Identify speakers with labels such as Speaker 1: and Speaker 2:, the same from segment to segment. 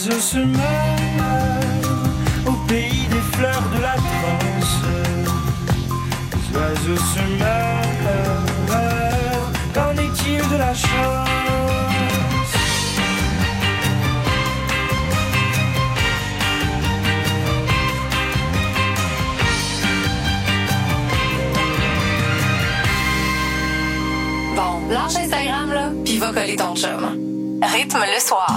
Speaker 1: oiseaux se meurent au pays des fleurs de la transe. Les oiseaux se meurent, qu'en est-il de la chance?
Speaker 2: Bon, lâche Instagram, là, pis va coller ton chum. Rythme le soir.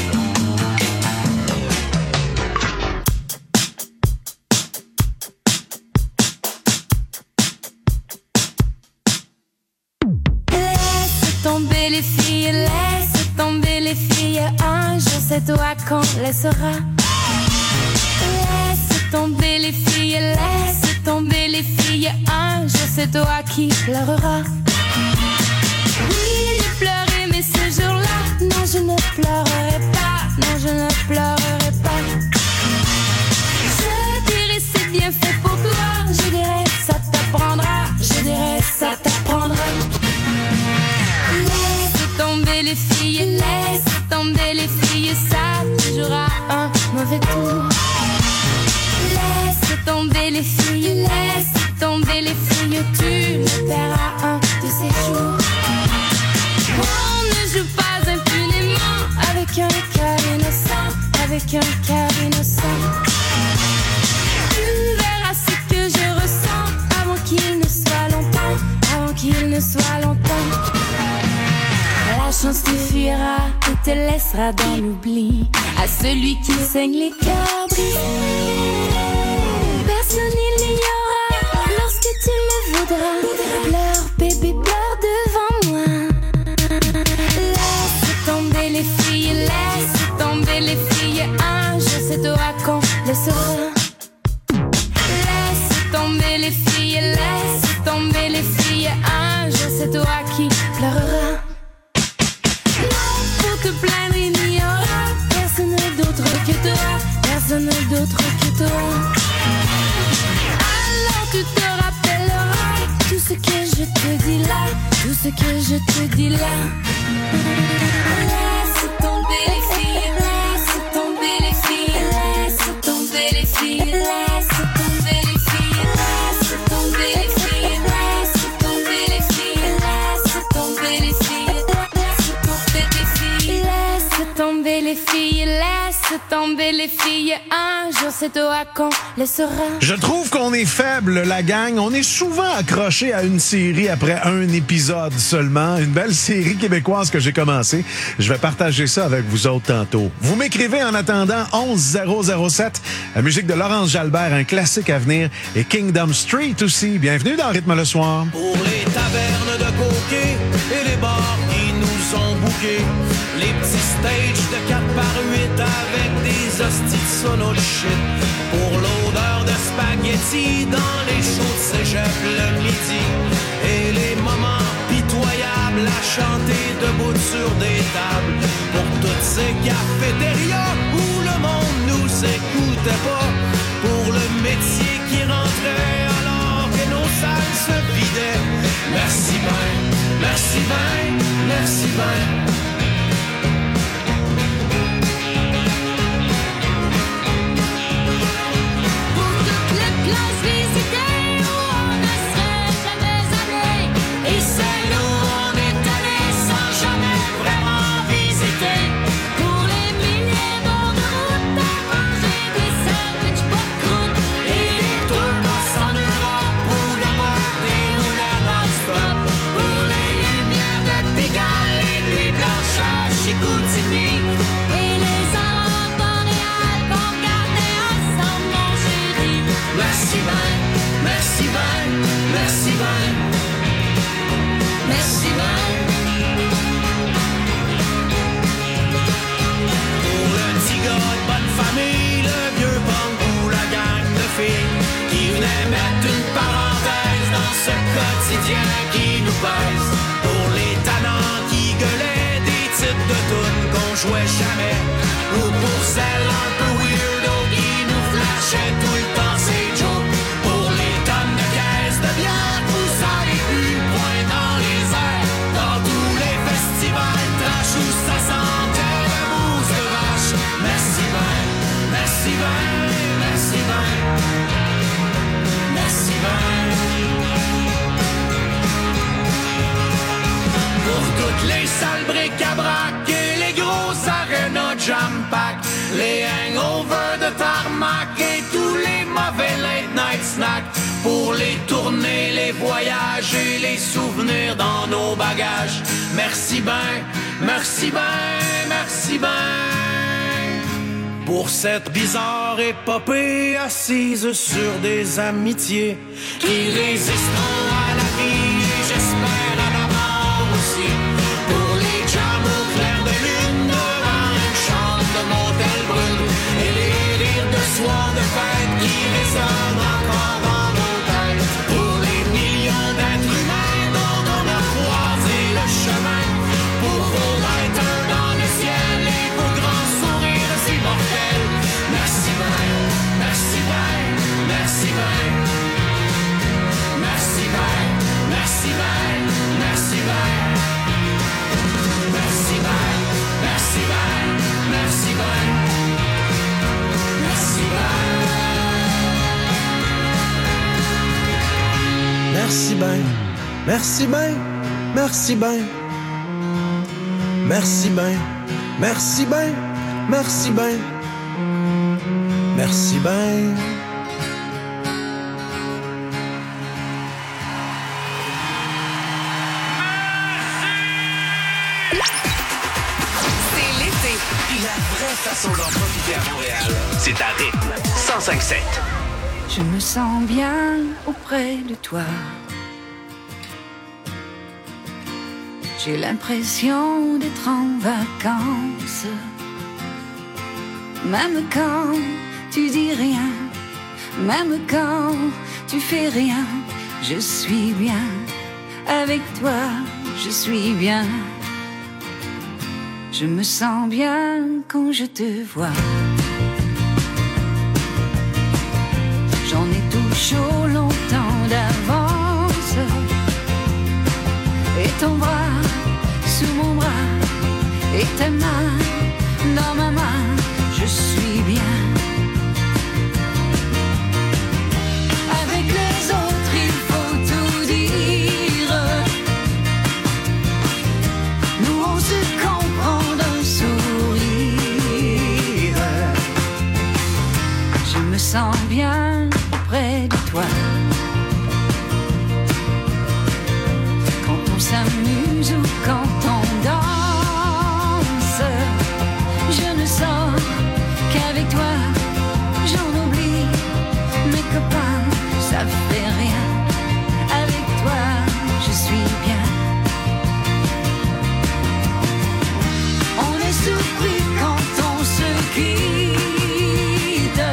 Speaker 3: Laisse tomber les filles, laisse tomber les filles. Un jour c'est toi qu'on laissera. Laisse tomber les filles, laisse tomber les filles. Un jour c'est toi qui pleureras. Oui, j'ai pleuré, mais ce jour-là, non, je ne pleurerai pas. Non, je ne pleurerai pas. Je dirais c'est bien fait pour toi. Je dirais ça t'apprendra. Je dirais ça t'apprendra. Laisse tomber les filles, laisse tomber les filles. Ça te jouera un mauvais tour. Laisse tomber les filles, laisse tomber les filles. Tu le paieras un de ces jours. On ne joue pas impunément avec un cœur innocent, avec un cœur innocent. Tu verras ce que je ressens avant qu'il ne soit longtemps, avant qu'il ne soit longtemps. La chance te fuira et te laissera dans l'oubli. À celui qui saigne les cœurs brisés, personne il n'ignorera lorsque tu le voudras. Pleure bébé, pleure devant moi. Laisse tomber les filles, laisse tomber les filles. Un jour c'est toi qu'on laissera. Laisse tomber les filles, laisse tomber les filles. Un jour c'est toi qui pleureras. Non, pour te plaindre il n'y aura personne d'autre que toi, personne d'autre que toi. Alors tu te rappelleras tout ce que je te dis là, tout ce que je te dis là. Laisse tomber les filles, laisse tomber les filles, laisse tomber les filles, laisse tomber les filles, laisse tomber les filles, laisse tomber les filles, laisse tomber les filles, laisse tomber les filles, laisse tomber les filles, laisse tomber les filles. Un jour c'est toi qu'on laissera.
Speaker 4: Je trouve qu'on est faible, la gang. On est souvent accroché à une série après un épisode seulement. Une belle série québécoise que j'ai commencée. Je vais partager ça avec vous autres tantôt. Vous m'écrivez en attendant 11007. La musique de Laurence Jalbert, un classique à venir. Et Kingdom Street aussi. Bienvenue dans Rythme le soir.
Speaker 5: Pour les tavernes de coquets et les bars qui nous ont bouqués, les petits stages de 4x8 avec des hosties de sono de shit, pour l'odeur de spaghetti dans les shows de cégep le midi, et les moments pitoyables à chanter debout sur des tables, pour toutes ces cafétérias où le monde nous écoutait pas, pour le métier qui rentrait alors que nos salles se vidaient. Merci ben, merci ben, merci ben.
Speaker 3: Classe visitée où on ne serait jamais allé. Et c'est nous on est allé sans jamais vraiment visiter. Pour les milliers d'heures de route à manger des sandwichs pas de croûte et des tours en Europe pour la montée ou la non-stop. Pour les lumières de Pigalle, les nuits blanches à Chicoutimi et les arbres boréales qu'on gardait ensemble, mon chéri.
Speaker 5: Merci ben, merci ben, merci ben, merci ben. Pour le petit gars de bonne famille, le vieux punk ou la gang de filles qui venait mettre une parenthèse dans ce quotidien qui nous pèse. Pour les tannants qui gueulaient des titres de tunes qu'on jouait jamais, ou pour celles un peu weirdo qui nous flashaient tout le temps ces jokes. Pour les tonnes de caisses de bière poussant voyager, les souvenirs dans nos bagages. Merci ben, merci ben, merci ben pour cette bizarre épopée assise sur des amitiés qui résisteront à la vie, j'espère à la mort aussi. Pour les jams au clair de lune devant une chambre de motel brune et les rires de soir de fête qui résonnent encore dans nos têtes. Pour les millions d'êtres humains dont on a croisé le chemin, pour vos êtres dans le ciel et vos grands sourires si mortels. Merci ben, merci ben, merci ben. Merci ben, merci ben, merci ben. Merci ben, merci ben, merci ben. Merci ben. Merci ben, merci ben, merci ben. Merci ben, merci ben, merci ben. Merci ben.
Speaker 2: C'est l'été.
Speaker 6: La vraie façon d'en profiter à Montréal, c'est à rythme 105.7.
Speaker 3: Je me sens bien auprès de toi. J'ai l'impression d'être en vacances. Même quand tu dis rien, même quand tu fais rien, je suis bien. Avec toi, je suis bien. Je me sens bien quand je te vois. J'en ai tout chaud longtemps d'avance. Et ton bras sous mon bras, et ta main dans ma main, je suis bien. Avec les autres, il faut tout dire. Nous, on se comprend d'un sourire. Je me sens bien auprès de toi. Quand on s'amuse ou quand on danse, je ne sors qu'avec toi. J'en oublie mes copains, ça fait rien. Avec toi, je suis bien. On est surpris quand on se quitte,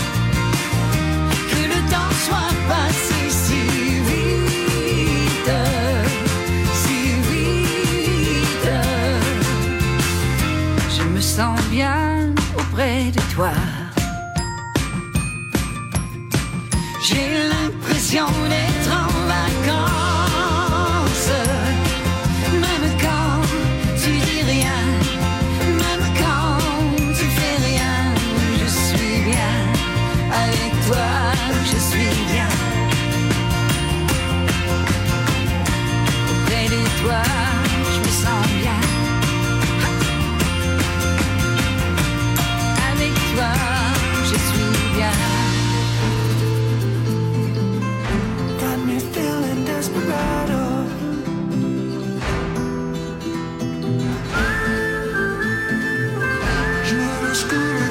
Speaker 3: que le temps soit passé si vite, si vite. Je me sens bien auprès de toi. J'ai l'impression d'être en vacances. Même quand tu dis rien, même quand tu fais rien, je suis bien. Avec toi, je suis bien. Auprès de toi, je me sens bien. Avec toi, je suis bien.
Speaker 1: Got me feeling desperado. Je me bouscule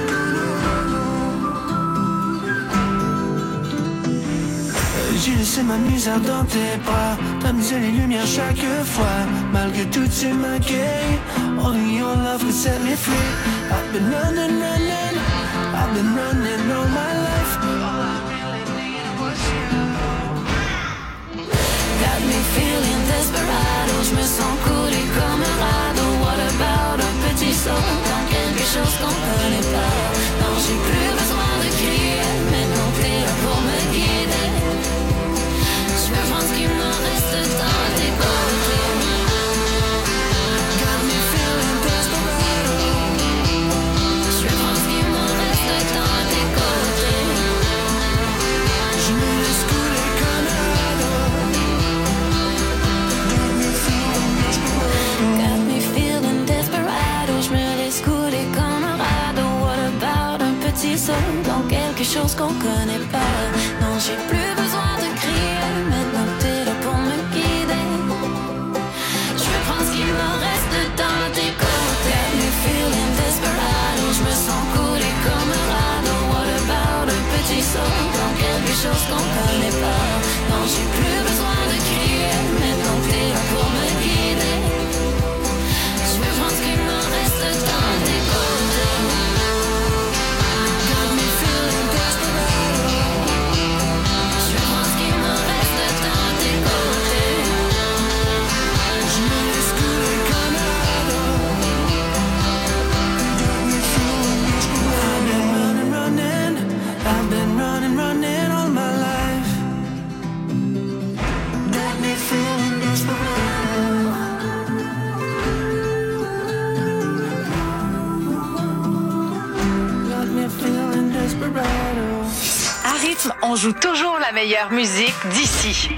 Speaker 1: J'ai laissé ma misère dans tes bras, tamisé les lumières chaque fois. Malgré tout, tu m'accueilles. Only your love can set me free. I've been running, running, I've been running all my life. All I really needed was you.
Speaker 3: Got me feeling desperado. Je me sens coulé comme un radeau. What about un petit saut dans quelque chose qu'on connaît pas? Non, j'ai plus besoin de crier. Maintenant t'es là pour me guider. Je veux prendre ce qu'il me reste dans tes côtés.
Speaker 1: Got me feeling desperado.
Speaker 3: Je veux prendre ce qu'il me reste dans tes côtés.
Speaker 1: Je me laisse couler comme un radeau.
Speaker 3: Got me feeling desperado. Je me laisse couler comme un radeau. What about un petit saut dans quelque chose qu'on connaît pas? Non, j'ai plus besoin de crier. Maintenant t'es là j'ai plus besoin de crier. Maintenant t'es là pour me guider. Je veux prendre ce qu'il me reste dans tes côtés. Got me feeling desperado. Je veux prendre ce qu'il me reste dans tes côtés.
Speaker 1: Je me laisse couler comme un radeau. Got me feeling desperado. I've been running all my life. Got me feeling desperado. Got me feeling desperado.
Speaker 2: À Rythme, on joue toujours la meilleure musique d'ici.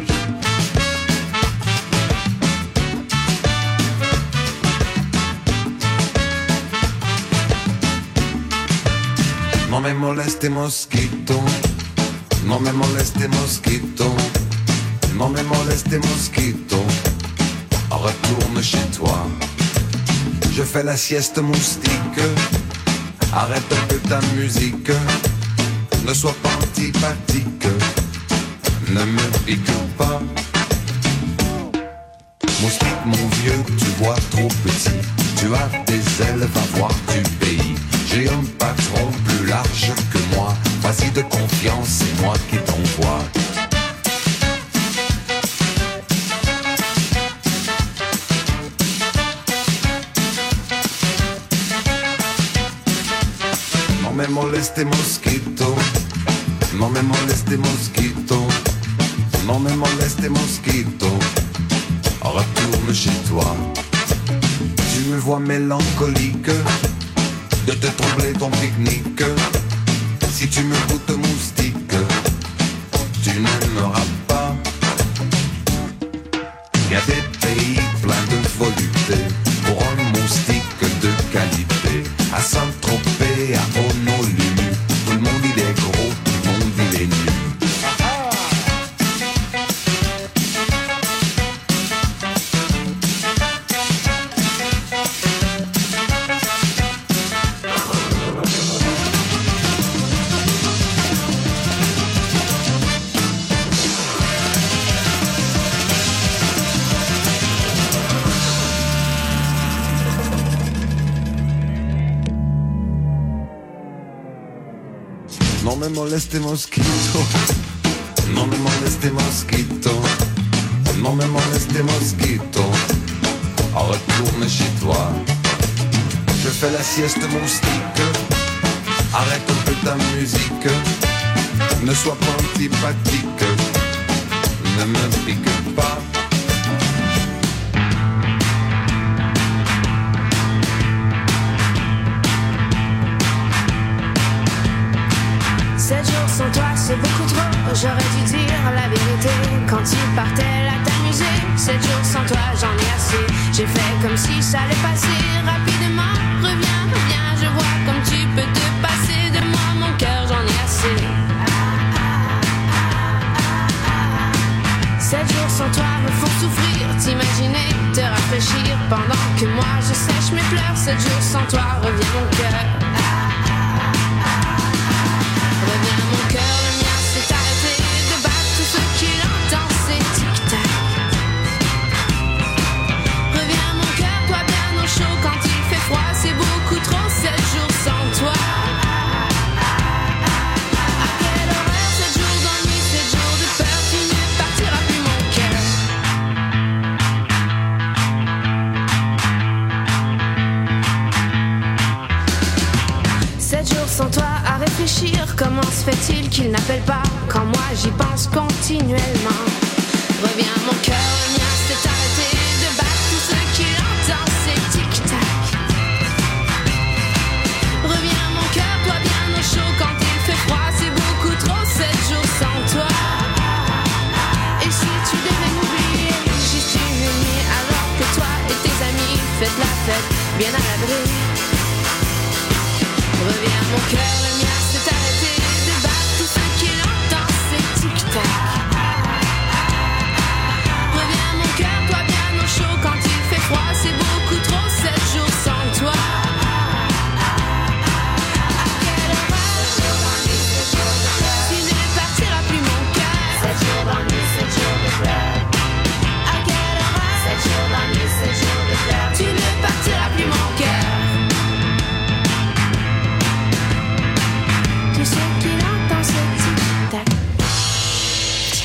Speaker 7: No me moleste mosquito, no me moleste mosquito, no me moleste mosquito, retourne chez toi. Je fais la sieste moustique, arrête un peu ta musique, ne sois pas antipathique, ne me pique pas. Moustique mon vieux, tu vois trop petit, tu as des ailes, va voir du pays. J'ai un patron plus large que moi, vas-y de confiance, c'est moi qui t'envoie. No me moleste mosquito, no me moleste mosquito, no me moleste mosquito, retourne chez toi. Tu me vois mélancolique, de te troubler ton pique-nique. Si tu me goûtes moustique, tu n'aimeras pas. Y a des pays pleins de volupté pour un moustique de qualité. À Saint-Tropez, à Honolulu, tout le monde il est gros, tout le monde il est nu. No me moleste mosquito, no me moleste mosquito, no me moleste mosquito, retourne chez toi. Je fais la sieste moustique, arrête un peu ta musique, ne sois pas antipathique, ne me pique pas.
Speaker 3: 7 jours sans toi, c'est beaucoup trop. J'aurais dû dire la vérité quand tu partais là t'amuser. 7 jours sans toi, j'en ai assez. J'ai fait comme si ça allait passer rapidement. Reviens, reviens, je vois comme tu peux te passer de moi. Mon cœur, j'en ai assez. 7 jours sans toi me font souffrir. T'imaginer, te rafraîchir pendant que moi je sèche mes pleurs. 7 jours sans toi, reviens mon cœur. Reviens mon cœur, le mien s'est arrêté de battre. Tout ce qu'il entend c'est tic-tac. Reviens mon cœur, toi bien au chaud. Quand il fait froid c'est beaucoup trop. 7 jours sans toi. À quelle horreur, 7 jours d'ennui, 7 jours de peur. Tu ne partiras plus mon cœur. 7 jours sans toi à réfléchir. Comment se fait-il qu'il n'appelle pas quand moi j'y pense continuellement? Reviens mon cœur, le mien s'est arrêté de battre. Tout ce qu'il entend c'est tic-tac. Reviens mon cœur, toi bien au chaud. Quand il fait froid c'est beaucoup trop. 7 jours sans toi. Et si tu devais m'oublier juste une nuit, alors que toi et tes amis faites la fête bien à l'abri. Reviens mon cœur, le mien s'est arrêté de battre. Tout ce qu'il entend c'est tic-tac. Reviens mon cœur, toi bien au chaud. Quand il fait froid c'est beaucoup trop. 7 jours sans toi. À quelle horreur, tu ne partiras plus mon cœur. 7 jours d'ennui,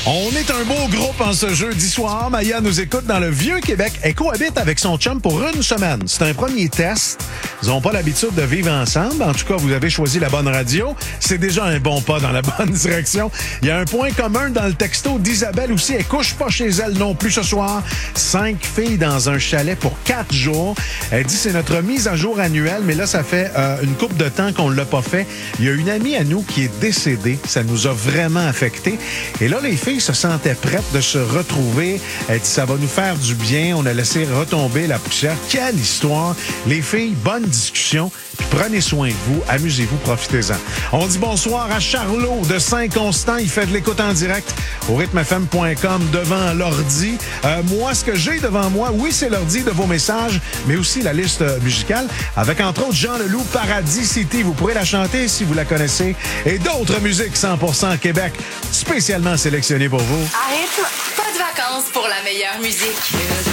Speaker 4: On est un beau groupe en ce jeudi soir. Maya nous écoute dans le Vieux-Québec. Elle cohabite avec son chum pour une semaine. C'est un premier test. Ils n'ont pas l'habitude de vivre ensemble. En tout cas, vous avez choisi la bonne radio. C'est déjà un bon pas dans la bonne direction. Il y a un point commun dans le texto d'Isabelle aussi. Elle couche pas chez elle non plus ce soir. 5 filles dans un chalet pour 4 jours. Elle dit c'est notre mise à jour annuelle, mais là, ça fait une couple de temps qu'on ne l'a pas fait. Il y a une amie à nous qui est décédée. Ça nous a vraiment affecté. Et là, les filles se sentaient prêtes de se retrouver. Elle dit, ça va nous faire du bien. On a laissé retomber la poussière. Quelle histoire! Les filles, bonne discussion. Puis prenez soin de vous. Amusez-vous, profitez-en. On dit bonsoir à Charlot de Saint-Constant. Il fait de l'écoute en direct au rythmefm.com devant l'ordi. Moi, ce que j'ai devant moi, oui, c'est l'ordi de vos messages, mais aussi la liste musicale avec, entre autres, Jean Leloup, Paradis City. Vous pourrez la chanter si vous la connaissez. Et d'autres musiques 100% Québec, spécialement sélectionnées pour vous.
Speaker 2: À rythme, pas de vacances pour la meilleure musique.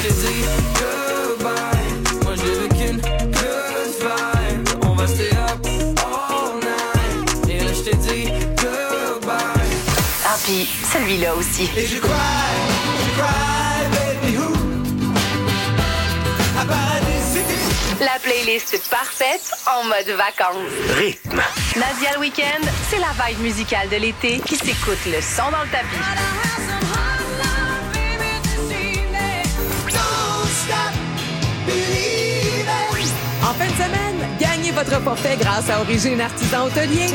Speaker 2: Ah, puis celui-là aussi.
Speaker 1: Et je cry, baby, who? À Paradis City.
Speaker 2: La playlist parfaite en mode vacances.
Speaker 6: Rythme.
Speaker 2: Nadia le week-end, c'est la vibe musicale de l'été qui s'écoute le son dans le tapis.
Speaker 8: En fin de semaine, gagnez votre forfait grâce à Origine Artisan Hôtelier.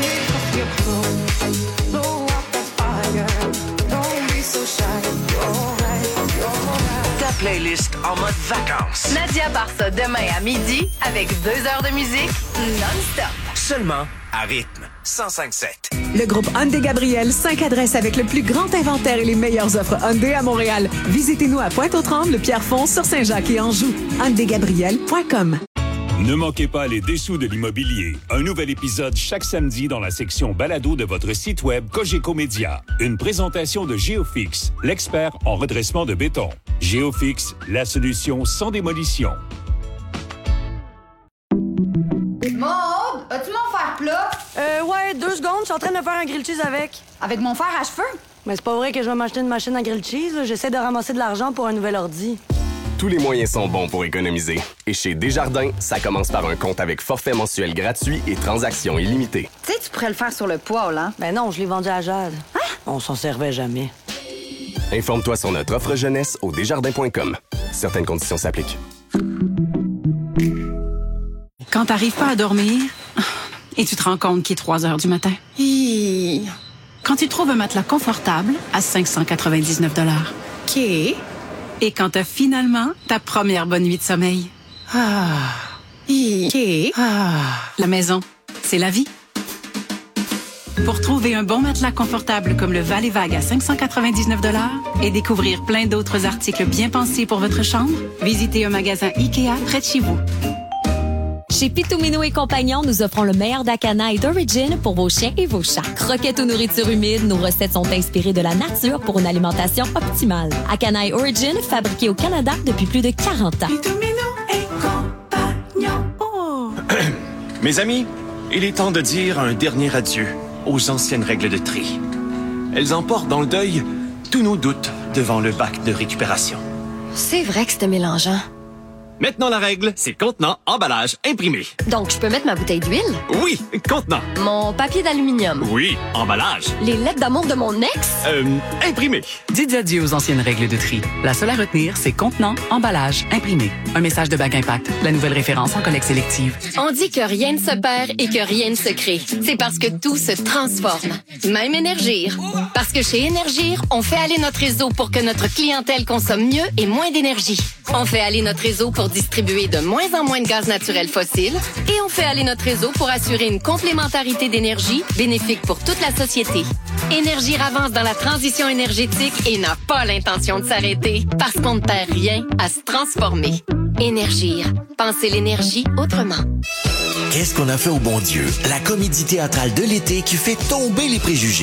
Speaker 6: Ta playlist en mode vacances.
Speaker 2: Nadia part ça demain à midi avec 2 heures de musique non-stop.
Speaker 6: Seulement à rythme 105.7.
Speaker 8: Le groupe Hyundai Gabriel, 5 adresses avec le plus grand inventaire et les meilleures offres Hyundai à Montréal. Visitez-nous à Pointe-aux-Trembles, le Pierrefonds, sur Saint-Jacques et Anjou. HyundaiGabriel.com.
Speaker 9: Ne manquez pas les dessous de l'immobilier. Un nouvel épisode chaque samedi dans la section balado de votre site web Cogeco Média. Une présentation de Géofix, l'expert en redressement de béton. Géofix, la solution sans démolition.
Speaker 10: Maud, as-tu mon fer plat?
Speaker 11: Ouais, 2 secondes, je suis en train de faire un grilled cheese avec.
Speaker 10: Avec mon fer à cheveux?
Speaker 11: Mais c'est pas vrai que je vais m'acheter une machine à grilled cheese, là. J'essaie de ramasser de l'argent pour un nouvel ordi.
Speaker 12: Tous les moyens sont bons pour économiser. Et chez Desjardins, ça commence par un compte avec forfait mensuel gratuit et transactions illimitées.
Speaker 10: Tu sais, tu pourrais le faire sur le poêle, hein?
Speaker 11: Ben non, je l'ai vendu à Jade. Hein? On s'en servait jamais.
Speaker 12: Informe-toi sur notre offre jeunesse au desjardins.com. Certaines conditions s'appliquent.
Speaker 13: Quand t'arrives pas à dormir et tu te rends compte qu'il est 3 heures du matin. Quand tu trouves un matelas confortable à 599 $.
Speaker 8: OK.
Speaker 13: Et quand t'as finalement ta première bonne nuit de sommeil.
Speaker 8: OK.
Speaker 13: La maison, c'est la vie. Pour trouver un bon matelas confortable comme le Val et Vague à 599 $ et découvrir plein d'autres articles bien pensés pour votre chambre, visitez un magasin IKEA près de chez vous.
Speaker 14: Chez Pitomino et Compagnons, nous offrons le meilleur d'Akana et d'Origin pour vos chiens et vos chats. Croquettes ou nourriture humide, nos recettes sont inspirées de la nature pour une alimentation optimale. Akana et Origin, fabriqués au Canada depuis plus de 40 ans.
Speaker 13: Pitomino et Compagnons. Oh.
Speaker 15: Mes amis, il est temps de dire un dernier adieu aux anciennes règles de tri. Elles emportent dans le deuil tous nos doutes devant le bac de récupération.
Speaker 14: C'est vrai que c'était mélangeant.
Speaker 15: Maintenant, la règle, c'est contenant, emballage, imprimé.
Speaker 14: Donc, je peux mettre ma bouteille d'huile?
Speaker 15: Oui, contenant.
Speaker 14: Mon papier d'aluminium?
Speaker 15: Oui, emballage.
Speaker 14: Les lettres d'amour de mon ex?
Speaker 15: Imprimé.
Speaker 16: Dites adieu aux anciennes règles de tri. La seule à retenir, c'est contenant, emballage, imprimé. Un message de Bac Impact, la nouvelle référence en collecte sélective.
Speaker 17: On dit que rien ne se perd et que rien ne se crée. C'est parce que tout se transforme. Même Énergir. Parce que chez Énergir, on fait aller notre réseau pour que notre clientèle consomme mieux et moins d'énergie. On fait aller notre réseau pour distribuer de moins en moins de gaz naturel fossile et on fait aller notre réseau pour assurer une complémentarité d'énergie bénéfique pour toute la société. Énergir avance dans la transition énergétique et n'a pas l'intention de s'arrêter parce qu'on ne perd rien à se transformer. Énergir. Pensez l'énergie autrement.
Speaker 18: Qu'est-ce qu'on a fait au bon Dieu? La comédie théâtrale de l'été qui fait tomber les préjugés.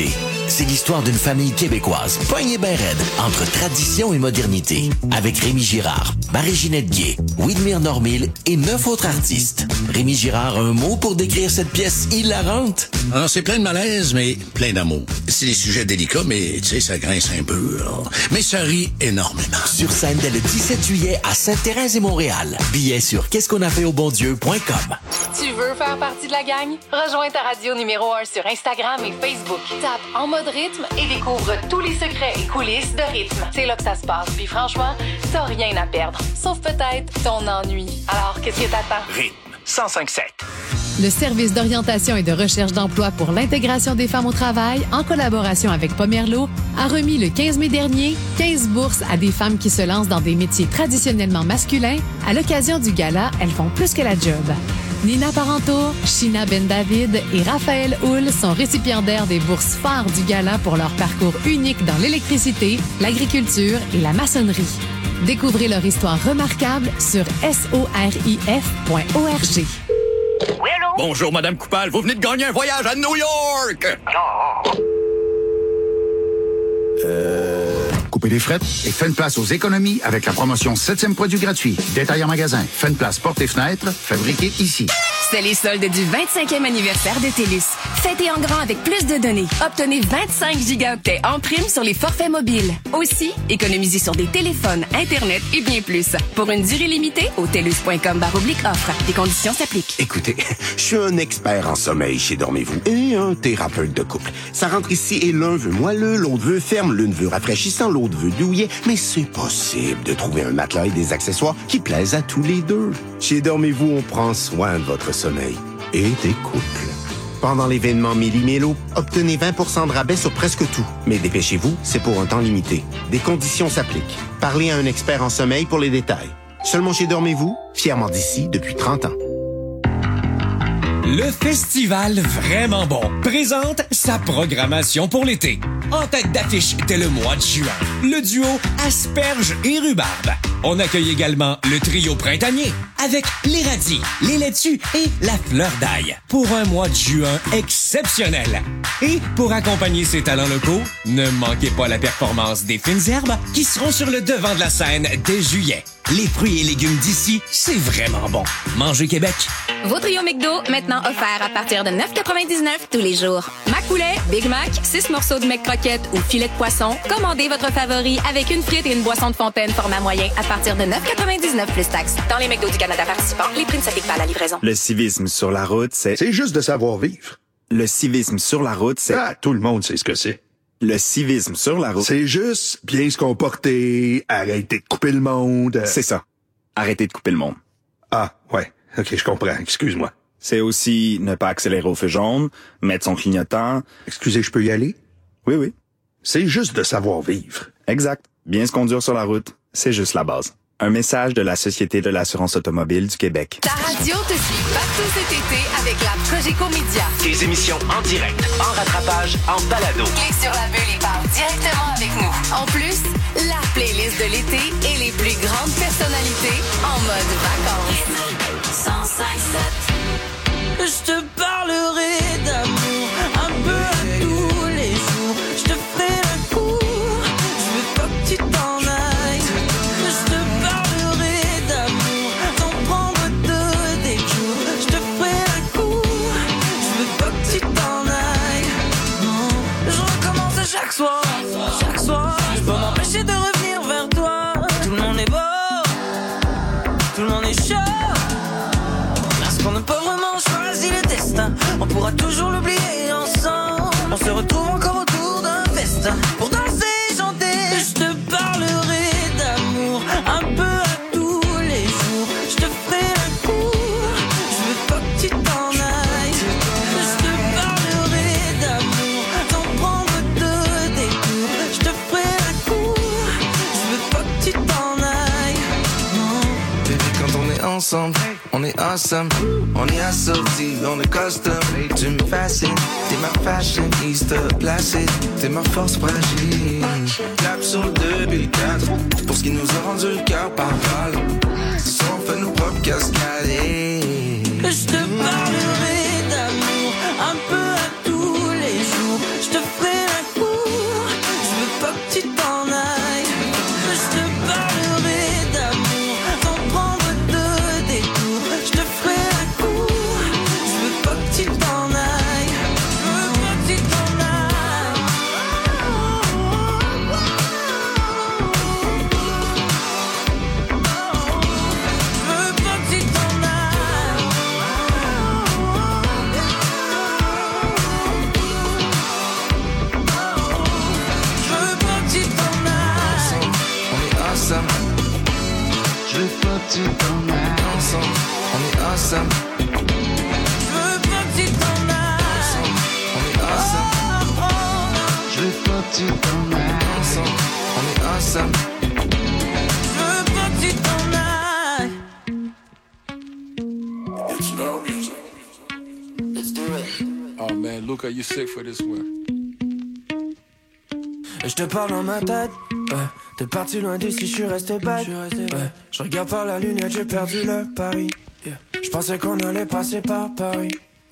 Speaker 18: c'est l'histoire d'une famille québécoise poignée ben raide entre tradition et modernité. Avec Rémi Girard, Marie-Ginette Gué, Widmir Normil et 9 autres artistes. Rémi Girard, un mot pour décrire cette pièce hilarante?
Speaker 19: Alors, c'est plein de malaise, mais plein d'amour. C'est des sujets délicats, mais tu sais, ça grince un peu. Alors. Mais ça rit énormément.
Speaker 18: Sur scène dès le 17 juillet à Sainte-Thérèse et Montréal. Billets sur qu'est-ce-qu'on-a-fait-au-bon-Dieu.com.
Speaker 2: Tu veux faire partie de la gang? Rejoins ta radio numéro 1 sur Instagram et Facebook. Tape En Mode Rythme et découvre tous les secrets et coulisses de rythme. C'est là que ça se passe. Puis franchement, t'as rien à perdre. Sauf peut-être ton ennui. Alors, qu'est-ce que t'attends?
Speaker 6: Rythme 105.7.
Speaker 20: Le service d'orientation et de recherche d'emploi pour l'intégration des femmes au travail, en collaboration avec Pomerleau, a remis le 15 mai dernier 15 bourses à des femmes qui se lancent dans des métiers traditionnellement masculins. À l'occasion du gala, elles font plus que la job. Nina Parenteau, Sheena Ben David et Raphaël Hull sont récipiendaires des bourses phares du gala pour leur parcours unique dans l'électricité, l'agriculture et la maçonnerie. Découvrez leur histoire remarquable sur sorif.org.
Speaker 21: Oui, allô? Bonjour, Madame Coupal. Vous venez de gagner un voyage à New York!
Speaker 22: Coupez les frettes et faites place aux économies avec la promotion 7e produit gratuit. Détail en magasin. Faites place portes et fenêtres, fabriqués ici.
Speaker 23: C'est les soldes du 25e anniversaire de TELUS. Fêtez en grand avec plus de données. Obtenez 25 gigaoctets en prime sur les forfaits mobiles. Aussi, économisez sur des téléphones, Internet et bien plus. Pour une durée limitée, au TELUS.com/offre. Des conditions s'appliquent.
Speaker 24: Écoutez, je suis un expert en sommeil chez Dormez-vous et un thérapeute de couple. Ça rentre ici et l'un veut moelleux, l'autre veut ferme, l'une veut rafraîchissant, l'autre veut douillet, mais c'est possible de trouver un matelas et des accessoires qui plaisent à tous les deux. Chez Dormez-vous, on prend soin de votre sommeil et des couples. Pendant l'événement Méli-Mélo, obtenez 20% de rabais sur presque tout. Mais dépêchez-vous, c'est pour un temps limité. Des conditions s'appliquent. Parlez à un expert en sommeil pour les détails. Seulement chez Dormez-vous, fièrement d'ici depuis 30 ans.
Speaker 25: Le festival Vraiment Bon présente sa programmation pour l'été. En tête d'affiche dès le mois de juin, le duo Asperges et Rhubarbe. On accueille également le trio printanier avec les radis, les laitues et la fleur d'ail pour un mois de juin exceptionnel. Et pour accompagner ces talents locaux, ne manquez pas la performance des fines herbes qui seront sur le devant de la scène dès juillet. Les fruits et légumes d'ici, c'est vraiment bon. Mangez Québec.
Speaker 23: Vos trios McDo, maintenant offerts à partir de 9,99 tous les jours. Mac-poulet, Big Mac, 6 morceaux de McCroquette ou filet de poisson, commandez votre favori avec une frite et une boisson de fontaine format moyen à partir de 9,99 plus taxes. Dans les McDo du Canada participants, les prix ne s'appliquent pas à la livraison.
Speaker 26: Le civisme sur la route, c'est juste de savoir vivre. Le civisme sur la route, c'est...
Speaker 27: Ah, tout le monde sait ce que c'est.
Speaker 26: Le civisme sur la route...
Speaker 27: C'est juste bien se comporter, arrêter de couper le monde...
Speaker 26: C'est ça. Arrêter de couper le monde.
Speaker 27: Ah, ouais. OK, je comprends. Excuse-moi.
Speaker 26: C'est aussi ne pas accélérer au feu jaune, mettre son clignotant...
Speaker 27: Excusez, je peux y aller?
Speaker 26: Oui, oui.
Speaker 27: C'est juste de savoir vivre.
Speaker 26: Exact. Bien se conduire sur la route, c'est juste la base. Un message de la Société de l'assurance automobile du Québec.
Speaker 2: Ta radio te suit partout cet été avec la Cogeco Média.
Speaker 6: Des émissions en direct, en rattrapage, en balado.
Speaker 2: Clique sur la bulle et parle directement avec nous. En plus, la playlist de l'été et les plus grandes personnalités en mode vacances. 105.7.
Speaker 1: Je te parlerai d'amour un peu à tous les jours. Je te ferai un coup, je veux pas que tu t'en ailles. Je te parlerai d'amour sans prendre de détour. Je te ferai un coup, je veux pas que tu t'en ailles. Non, je recommence à chaque soir. Chaque soir, je peux m'empêcher de revenir vers toi. Tout le monde est beau, tout le monde est chaud. On n'a pas vraiment choisi le destin. On pourra toujours l'oublier ensemble. On se retrouve encore autour d'un festin pour danser et chanter. Je te parlerai d'amour un peu à tous les jours. Je te ferai un coup, je veux pas que tu t'en ailles. Je te parlerai d'amour sans prendre de détour. Je te ferai un coup, je veux pas que tu t'en ailles. Non.
Speaker 28: Bébé, quand on est ensemble, on est awesome, on est assorti, on est custom. Tu me fascines, t'es ma fashionista placide, t'es ma force fragile. Clap sur le 2004, pour ce qui nous a rendu le cœur par balle. Ce soir on fait nos propres cascades.
Speaker 1: Je te parlerai d'amour un peu à tous les jours. Je te ferai un coup,
Speaker 28: awesome. Je veux pas que tu t'en ailles. Ensemble, on est awesome. Je veux pas que tu t'en ailles. Ensemble, on est awesome. Je veux pas que tu t'en ailles. Ensemble, on est awesome. Je veux pas que tu t'en ailles. Let's do it.
Speaker 3: Oh man, Luca, you sick for this one.
Speaker 28: Je te parle dans ma tête, t'es parti loin d'ici, je suis resté bête. Je regarde par la lunette, j'ai perdu le pari. Je pensais qu'on allait passer par Paris.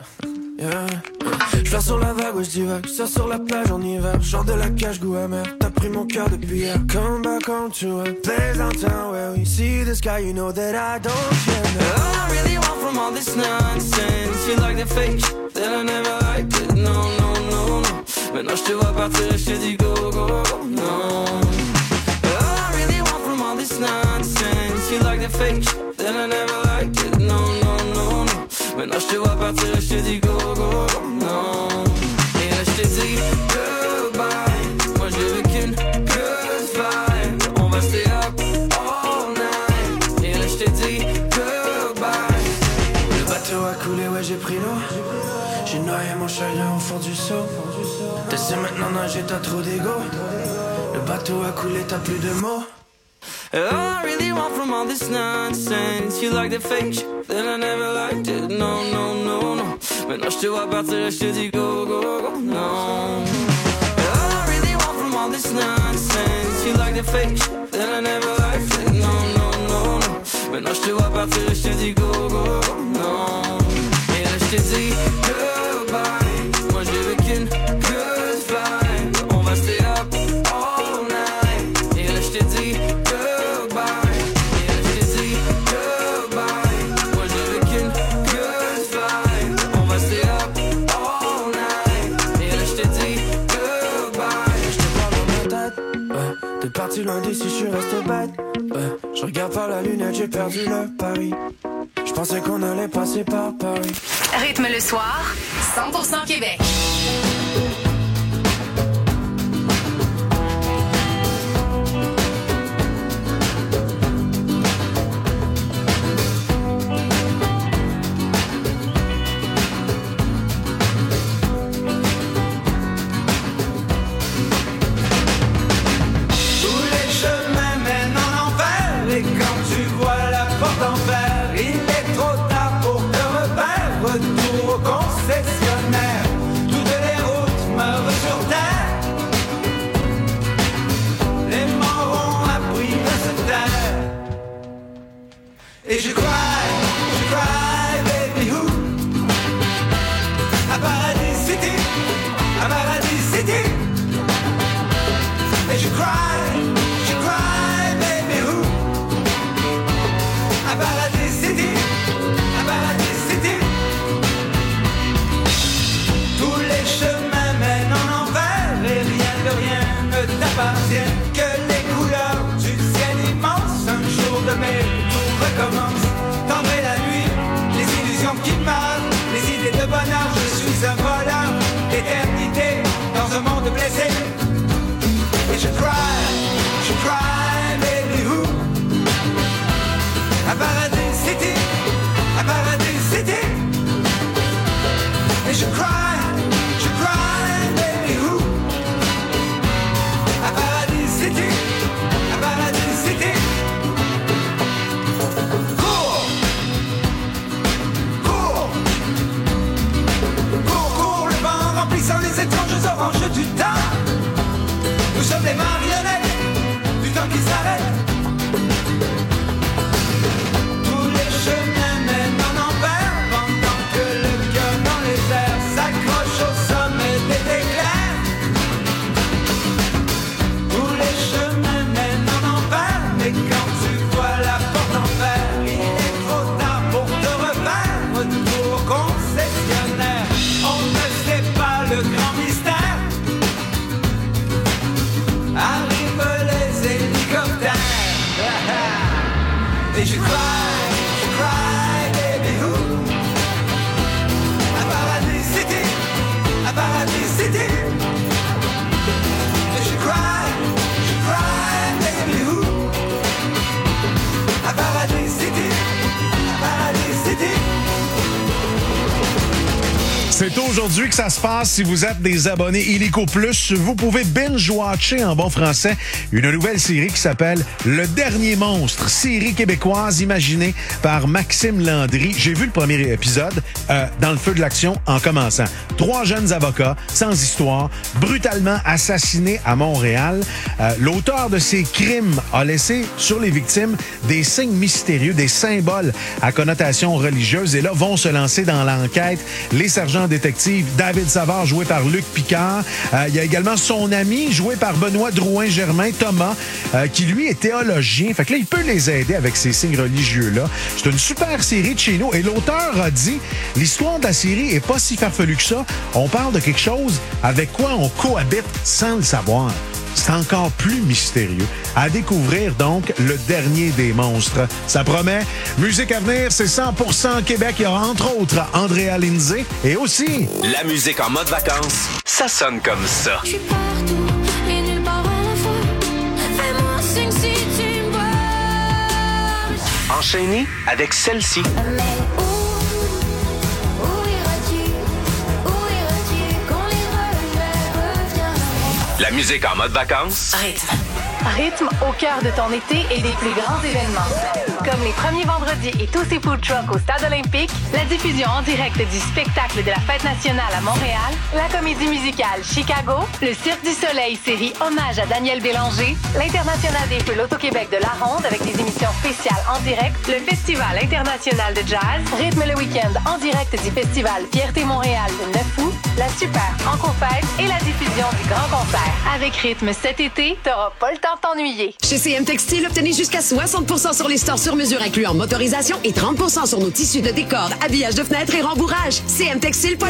Speaker 28: Je sur la vague, ouais, je divague. Ça sur la plage en hiver, genre de la cage, goût amer. T'as pris mon cœur depuis hier. Come back home to a place downtown where we see the sky, you know that I don't care. All I really want from all this nonsense, feel like the fake, that I never liked it. No, no, no, no. Maintenant je te vois partir et je te dis go, go, go, no. All I really want from all this nonsense, feel like the fake, that I never liked it. No, no, no, no. Maintenant je te vois partir et je te dis go, go, go, no. Et là je te dis goodbye. Moi je veux qu'une good vibe. On va stay up all night. Et là je te dis goodbye. Le bateau a coulé, ouais j'ai pris l'eau. J'ai noyé mon chagrin au fond du seau. T'essaies maintenant nager, t'as trop d'ego. Le bateau a coulé, t'as plus de mots. All I really want from all this nonsense, you like the fake shit, that I never liked it. No, no, no, no. Maintenant je te vois partir et je te dis go, go, go, no. All I really want from all this nonsense, you like the fake shit, that I never liked it. No, no, no, no. Maintenant je te vois partir et je te dis go, go, go, no. Et là je te dis goodbye. Moi je veux qu'une good vibe. On va stay up all night. Et là je te dis goodbye. Et là je te dis goodbye. Moi je veux qu'une good vibe. On va stay up all night. Et là je te dis goodbye. Je te parle dans ma tête, t'es parti loin d'ici, je suis resté bête. Je regarde par la lunette, j'ai perdu le pari. Je pensais qu'on allait passer par Paris.
Speaker 2: Rythme le soir, 100% Québec.
Speaker 28: Et je cry, baby, who? À Paradis City. Et je cry, baby, who? À Paradis City. Tous les chemins mènent en enfer et rien de rien ne t'appartient. Que les couleurs du ciel immense, un jour de mai. Recommence, tendrai la nuit, les illusions qui meurent, les idées de bonheur, je suis un voleur d'éternité dans un monde blessé. Et je cry, baby, who? À Paradis City. Et je cry, baby, who? À Paradis City. Remplissant les étranges oranges du temps. Nous sommes des marionnettes du temps qui s'arrête.
Speaker 4: aujourd'hui que ça se passe. Si vous êtes des abonnés Illico Plus, vous pouvez binge-watcher en bon français une nouvelle série qui s'appelle Le Dernier Monstre, série québécoise imaginée par Maxime Landry. J'ai vu le premier épisode dans le feu de l'action en commençant. 3 jeunes avocats, sans histoire, brutalement assassinés à Montréal. L'auteur de ces crimes a laissé sur les victimes des signes mystérieux, des symboles à connotation religieuse. Et là, vont se lancer dans l'enquête les sergents détectives David Savard, joué par Luc Picard. Il y a également son ami, joué par Benoît Drouin-Germain, Thomas, qui lui est théologien. Fait que là, il peut les aider avec ces signes religieux-là. C'est une super série de chez nous. Et l'auteur a dit, l'histoire de la série est pas si farfelue que ça. On parle de quelque chose avec quoi on cohabite sans le savoir. C'est encore plus mystérieux. À découvrir, donc, Le Dernier des Monstres. Ça promet. Musique à venir, c'est 100% Québec. Il y aura, entre autres, Andrea Lindsay et aussi...
Speaker 6: La musique en mode vacances, ça sonne comme ça.
Speaker 1: Je suis partout et nulle part à la fois. Fais-moi signe si tu me vois.
Speaker 6: Enchaîné avec celle-ci.
Speaker 1: Mais où iras-tu? Où iras-tu quand les regrets reviendront?
Speaker 6: La musique en mode vacances.
Speaker 2: Rythme. Rythme au cœur de ton été et des plus grands événements. Comme les premiers vendredis et tous ces food trucks au Stade olympique, la diffusion en direct du spectacle de la Fête nationale à Montréal, la comédie musicale Chicago, le Cirque du Soleil série Hommage à Daniel Bélanger, l'International des Feux l'Auto-Québec de la Ronde avec des émissions spéciales en direct, le Festival international de jazz, Rythme le week-end en direct du Festival Fierté Montréal le 9 août, la Super Franco-Fête et la diffusion du Grand Concert. Avec Rythme cet été, t'auras pas le temps de t'ennuyer.
Speaker 5: Chez CM Textile, obtenez jusqu'à 60% sur les stores sur mesure incluant motorisation et 30% sur nos tissus de décor, habillage de fenêtres et rembourrage. cmtextile.com.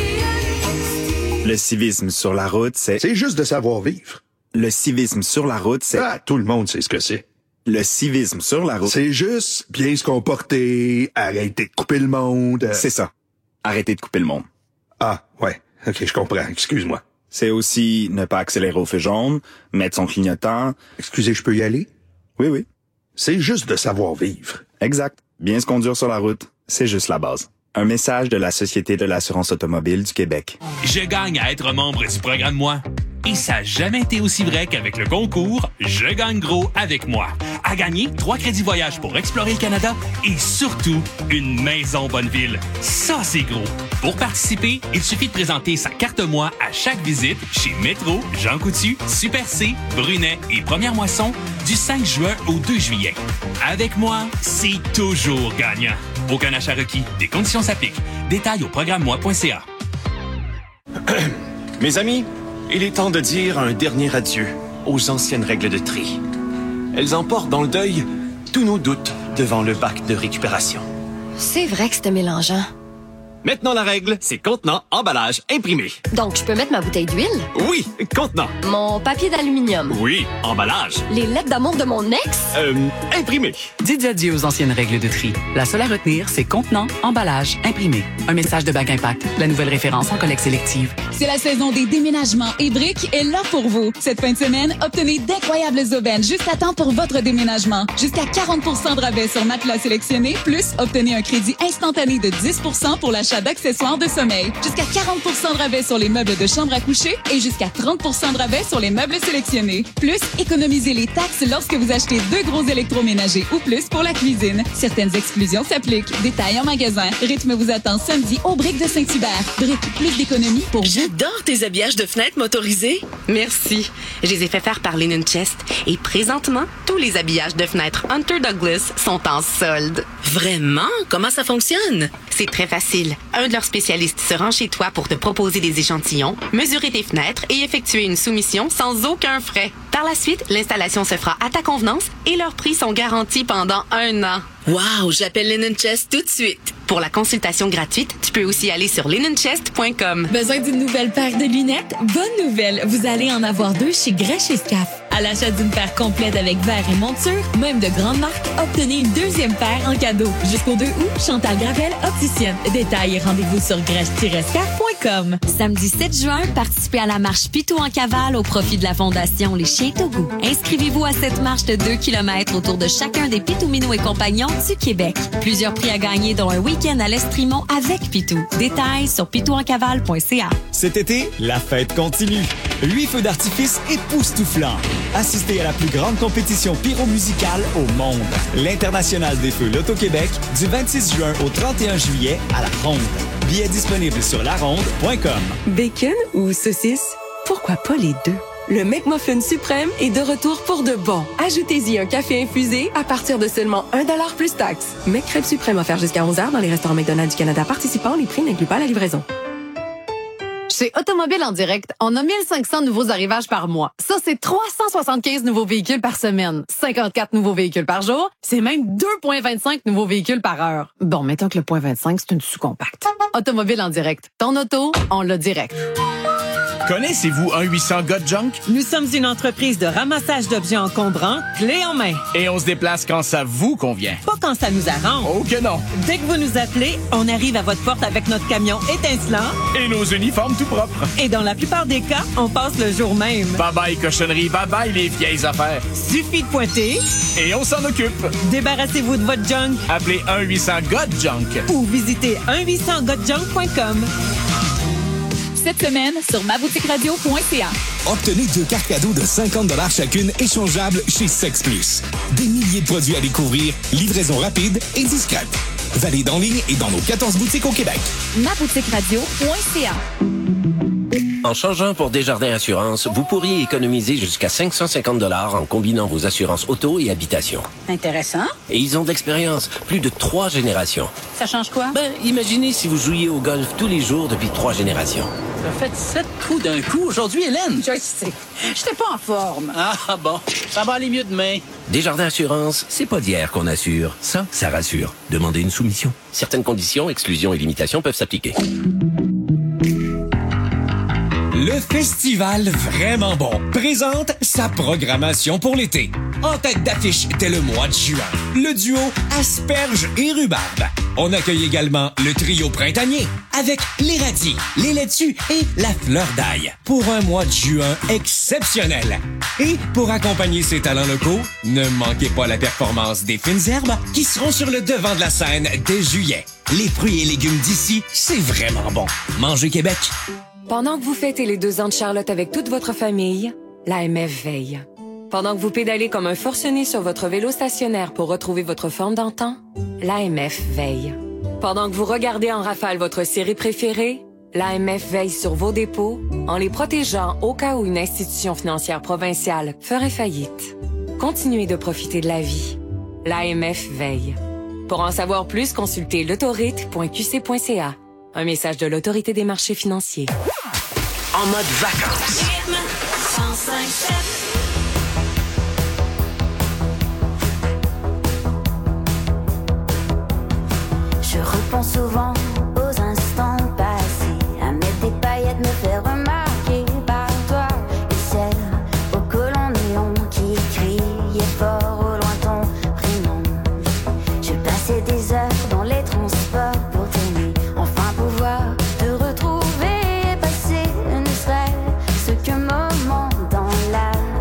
Speaker 26: Le civisme sur la route, c'est...
Speaker 27: C'est juste de savoir vivre.
Speaker 26: Le civisme sur la route, c'est...
Speaker 27: Ah, tout le monde sait ce que c'est.
Speaker 26: Le civisme sur la route...
Speaker 27: C'est juste bien se comporter, arrêter de couper le monde.
Speaker 26: C'est ça. Arrêter de couper le monde.
Speaker 27: Ah, ouais. OK, je comprends. Excuse-moi.
Speaker 26: C'est aussi ne pas accélérer au feu jaune, mettre son clignotant...
Speaker 27: Excusez, je peux y aller?
Speaker 26: Oui, oui.
Speaker 27: C'est juste de savoir vivre.
Speaker 26: Exact. Bien se conduire sur la route, c'est juste la base. Un message de la Société de l'assurance automobile du Québec.
Speaker 7: Je gagne à être membre du programme Moi. Et ça n'a jamais été aussi vrai qu'avec le concours Je gagne gros avec moi. À gagner 3 crédits voyage pour explorer le Canada et surtout une maison Bonneville. Ça, c'est gros. Pour participer, il suffit de présenter sa carte Moi à chaque visite chez Métro, Jean Coutu, Super C, Brunet et Première Moisson du 5 juin au 2 juillet. Avec moi, c'est toujours gagnant. Aucun achat requis. Des conditions s'appliquent. Détails au programme-moi.ca.
Speaker 15: Mes amis, il est temps de dire un dernier adieu aux anciennes règles de tri. Elles emportent dans le deuil tous nos doutes devant le bac de récupération.
Speaker 17: C'est vrai que c'était mélangeant.
Speaker 15: Maintenant, la règle, c'est contenant, emballage, imprimé.
Speaker 17: Donc, je peux mettre ma bouteille d'huile?
Speaker 15: Oui, contenant.
Speaker 17: Mon papier d'aluminium?
Speaker 15: Oui, emballage.
Speaker 17: Les lettres d'amour de mon ex?
Speaker 15: Imprimé.
Speaker 16: Dites adieu aux anciennes règles de tri. La seule à retenir, c'est contenant, emballage, imprimé. Un message de Bac Impact, la nouvelle référence en collecte sélective.
Speaker 8: C'est la saison des déménagements et Brick est là pour vous. Cette fin de semaine, obtenez d'incroyables aubaines juste à temps pour votre déménagement. Jusqu'à 40% de rabais sur matelas sélectionnés, plus obtenez un crédit instantané de 10% pour l'achat d'accessoires de sommeil. Jusqu'à 40% de rabais sur les meubles de chambre à coucher et jusqu'à 30% de rabais sur les meubles sélectionnés. Plus, économisez les taxes lorsque vous achetez 2 gros électroménagers ou plus pour la cuisine. Certaines exclusions s'appliquent. Détails en magasin. Rythme vous attend samedi au Brick de Saint-Hubert. Brick, plus d'économie pour vous.
Speaker 9: J'adore tes habillages de fenêtres motorisés. Merci. Je les ai fait faire par Linen Chest et présentement, tous les habillages de fenêtres Hunter Douglas sont en solde. Vraiment? Comment ça fonctionne? C'est très facile. Un de leurs spécialistes se rend chez toi pour te proposer des échantillons, mesurer tes fenêtres et effectuer une soumission sans aucun frais. Par la suite, l'installation se fera à ta convenance et leurs prix sont garantis pendant 1 an. Wow, j'appelle Linen Chest tout de suite. Pour la consultation gratuite, tu peux aussi aller sur linenchest.com.
Speaker 8: Besoin d'une nouvelle paire de lunettes? Bonne nouvelle, vous allez en avoir 2 chez Grèche et Scaf. À l'achat d'une paire complète avec verre et monture, même de grande marque, obtenez une 2e paire en cadeau. Jusqu'au 2 août, Chantal Gravel, opticienne. Détails et rendez-vous sur grèche-scaf.com.
Speaker 10: Samedi 7 juin, participez à la marche Pitou en cavale au profit de la Fondation Les Chiens Togo. Inscrivez-vous à cette marche de 2 km autour de chacun des Pitou Minous et compagnons du Québec. Plusieurs prix à gagner, dont un week-end à l'Estrimont avec Pitou. Détails sur pitouencavale.ca.
Speaker 11: Cet été, la fête continue. 8 feux d'artifice époustouflants. Assistez à la plus grande compétition pyro-musicale au monde. L'International des Feux Loto-Québec, du 26 juin au 31 juillet à La Ronde. Billets disponibles sur laronde.com.
Speaker 12: Bacon ou saucisse? Pourquoi pas les deux? Le McMuffin suprême est de retour pour de bon. Ajoutez-y un café infusé à partir de seulement 1$ plus taxe. McCrêpe suprême offert jusqu'à 11h dans les restaurants McDonald's du Canada participants. Les prix n'incluent pas la livraison.
Speaker 13: Chez Automobile en direct, on a 1500 nouveaux arrivages par mois. Ça, c'est 375 nouveaux véhicules par semaine, 54 nouveaux véhicules par jour, c'est même 2,25 nouveaux véhicules par heure. Bon, mettons que le 0,25, c'est une sous-compacte. Automobile en direct. Ton auto, on l'a direct.
Speaker 14: Connaissez-vous 1-800-GOT-JUNK?
Speaker 18: Nous sommes une entreprise de ramassage d'objets encombrants, clés en main.
Speaker 14: Et on se déplace quand ça vous convient.
Speaker 18: Pas quand ça nous arrange.
Speaker 14: Oh que non!
Speaker 18: Dès que vous nous appelez, on arrive à votre porte avec notre camion étincelant.
Speaker 14: Et nos uniformes tout propres.
Speaker 18: Et dans la plupart des cas, on passe le jour même.
Speaker 14: Bye-bye cochonnerie, bye-bye les vieilles affaires.
Speaker 18: Suffit de pointer.
Speaker 14: Et on s'en occupe.
Speaker 18: Débarrassez-vous de votre junk.
Speaker 14: Appelez 1-800-GOT-JUNK.
Speaker 18: Ou visitez 1-800-GOT-JUNK.com.
Speaker 8: Cette semaine sur maboutiqueradio.ca.
Speaker 19: Obtenez 2 cartes cadeaux de 50 $ chacune échangeables chez Sex Plus. Des milliers de produits à découvrir, livraison rapide et discrète. Valide en ligne et dans nos 14 boutiques au Québec.
Speaker 8: maboutiqueradio.ca.
Speaker 20: En changeant pour Desjardins Assurance, vous pourriez économiser jusqu'à 550 $ en combinant vos assurances auto et habitation.
Speaker 29: Intéressant.
Speaker 20: Et ils ont de l'expérience, plus de 3 générations.
Speaker 29: Ça change quoi?
Speaker 20: Imaginez si vous jouiez au golf tous les jours depuis 3 générations.
Speaker 29: Tu as fait 7 coups d'un coup aujourd'hui, Hélène. Je sais. J'étais pas en forme.
Speaker 20: Ah bon, ça va aller mieux demain. Desjardins Assurance, c'est pas d'hier qu'on assure. Ça rassure. Demandez une soumission. Certaines conditions, exclusions et limitations peuvent s'appliquer.
Speaker 25: Le festival Vraiment Bon présente sa programmation pour l'été. En tête d'affiche dès le mois de juin, le duo Asperges et Rhubarbe. On accueille également le trio printanier avec les radis, les laitues et la fleur d'ail pour un mois de juin exceptionnel. Et pour accompagner ces talents locaux, ne manquez pas la performance des fines herbes qui seront sur le devant de la scène dès juillet. Les fruits et légumes d'ici, c'est vraiment bon. Mangez Québec.
Speaker 10: Pendant que vous fêtez les 2 ans de Charlotte avec toute votre famille, l'AMF veille. Pendant que vous pédalez comme un forcené sur votre vélo stationnaire pour retrouver votre forme d'antan, l'AMF veille. Pendant que vous regardez en rafale votre série préférée, l'AMF veille sur vos dépôts en les protégeant au cas où une institution financière provinciale ferait faillite. Continuez de profiter de la vie. L'AMF veille. Pour en savoir plus, consultez l'autorite.qc.ca. Un message de l'Autorité des marchés financiers.
Speaker 6: En mode vacances.
Speaker 30: Je repense souvent aux instants passés, à mettre des paillettes, me faire remarquer par toi. Et celle au colon néon qui criait fort au loin ton prénom. Je passais des heures dans les transports pour t'aimer, enfin pouvoir te retrouver et passer ne serait-ce que moment dans la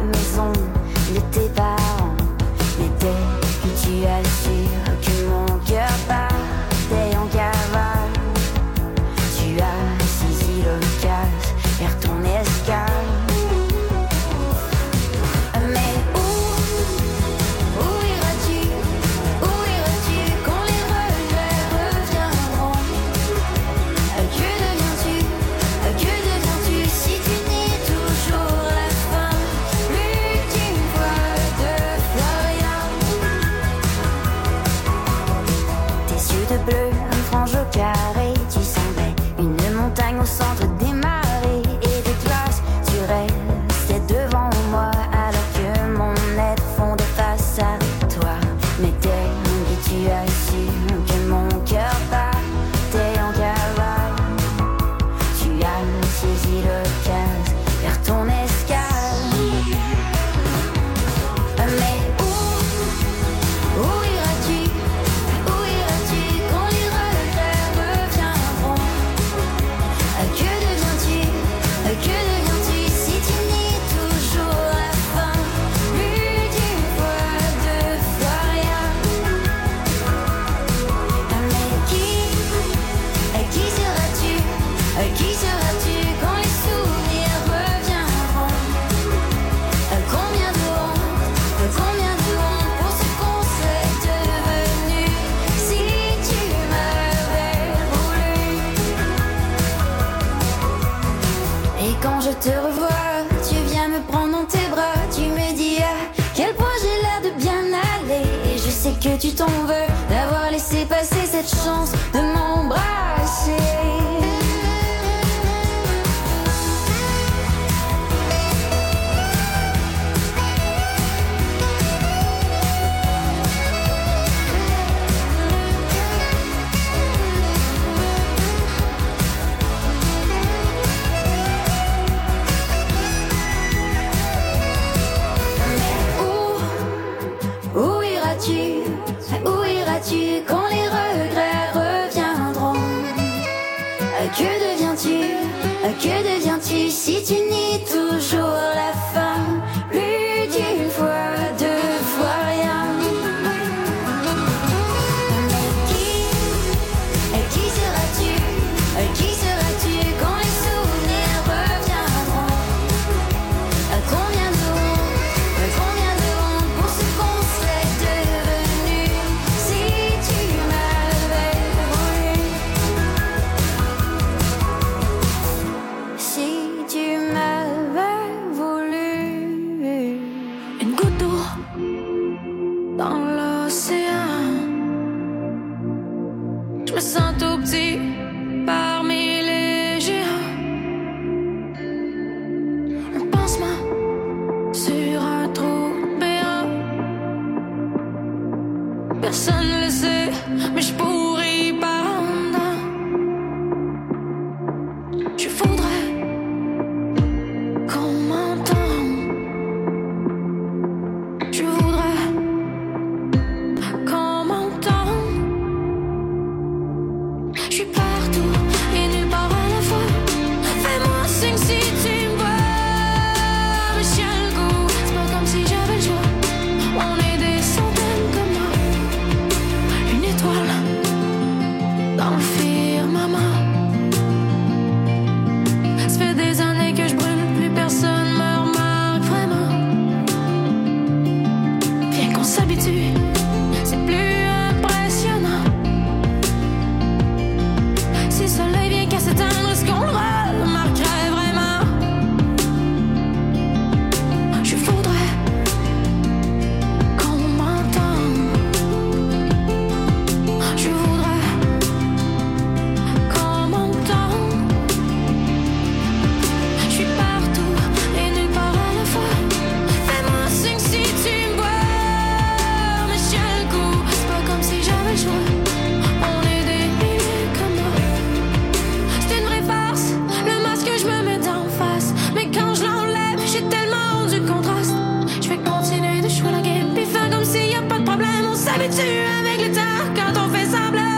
Speaker 30: iras-tu? Où iras-tu quand les regrets reviendront? Que deviens-tu? Que deviens-tu si tu nies toujours la fin? Plus d'une fois, deux fois rien. Qui seras-tu? Qui seras-tu quand les souvenirs reviendront? Combien de honte pour ce qu'on serait devenu si tu m'avais voulu. Si tu m'avais voulu. Une goutte d'eau dans l'océan. Je me sens tout petit parmi les géants. Un pansement sur un trou béant. Personne ne le sait, mais je pourrais pas en dedans. Je voudrais qu'on m'entende. Je voudrais qu'on m'entende. Je suis partout et nulle part à la fois. Fais-moi signe si tu me vois. Mais j'ai le goût, c'est pas comme si j'avais le choix. On est des centaines comme moi. Une étoile dans le firmament. Ça fait des années que je brûle, plus personne me remarque vraiment. Bien qu'on s'habitue, c'est plus impressionnant. Si le soleil vient qu'à s'éteindre, est-ce qu'on le remarquerait vraiment? Je voudrais qu'on m'entende. Je voudrais qu'on m'entende. Je suis partout et nulle part à la fois. Fais-moi signe si tu me vois. Mais j'ai le goût, c'est pas comme si j'avais le choix. On est des milliers comme moi. C'est une vraie farce, le masque que je me mets d'en face. Mais quand je l'enlève, j'ai tellement rendu le contraste. Je vais continuer de jouer la game, puis faire comme s'il y a pas de problème. On s'habitue avec le temps quand on fait semblant.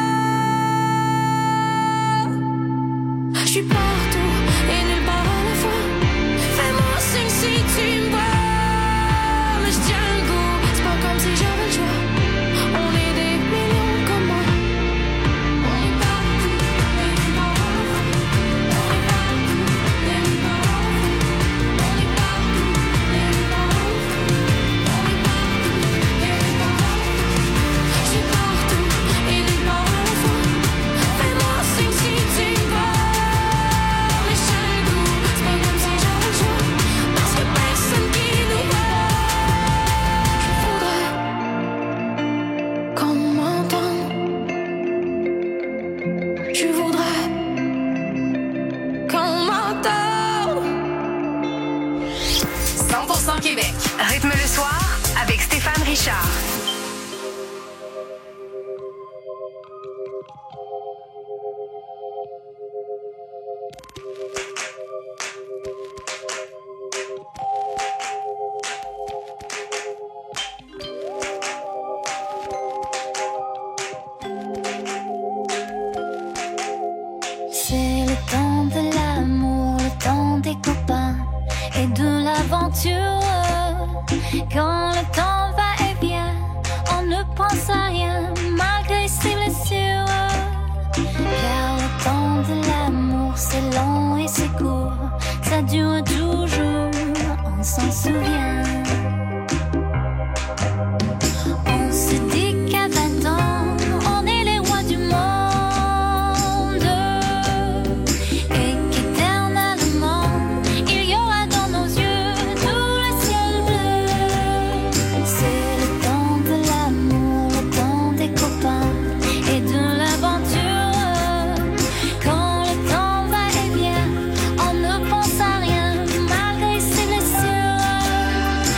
Speaker 30: Je suis partout et nulle part à la fois. Fais-moi signe si tu me vois. Mais je tiens le goût, c'est pas comme si j'avais le choix. On est des millions comme moi. On est partout et nulle part à la fois. On est partout et nulle part à la fois. On est partout et nulle part à la fois. On est partout et nulle part à la fois. Je suis partout et nulle part à la fois. Fais-moi signe si tu me vois. Mais j'ai le goût, c'est pas comme si j'avais le choix. Parce que personne qui nous voit. Je voudrais qu'on m'entende. Je voudrais qu'on m'entende.
Speaker 17: 100% Québec. Rythme le soir avec Stéphane Richard.
Speaker 30: C'est le temps de l'amour, le temps des copains et de l'aventure. Quand le temps va et vient, on ne pense à rien malgré ses blessures. Car le temps de l'amour, c'est long et c'est court, ça dure toujours, on s'en souvient. On se dit qu'à 20 ans, on est les rois du monde et qu'éternellement, il y aura dans nos yeux tout le ciel bleu. C'est le temps de l'amour, le temps des copains et de l'aventure. Quand le temps va et vient, on ne pense à rien malgré ses blessures.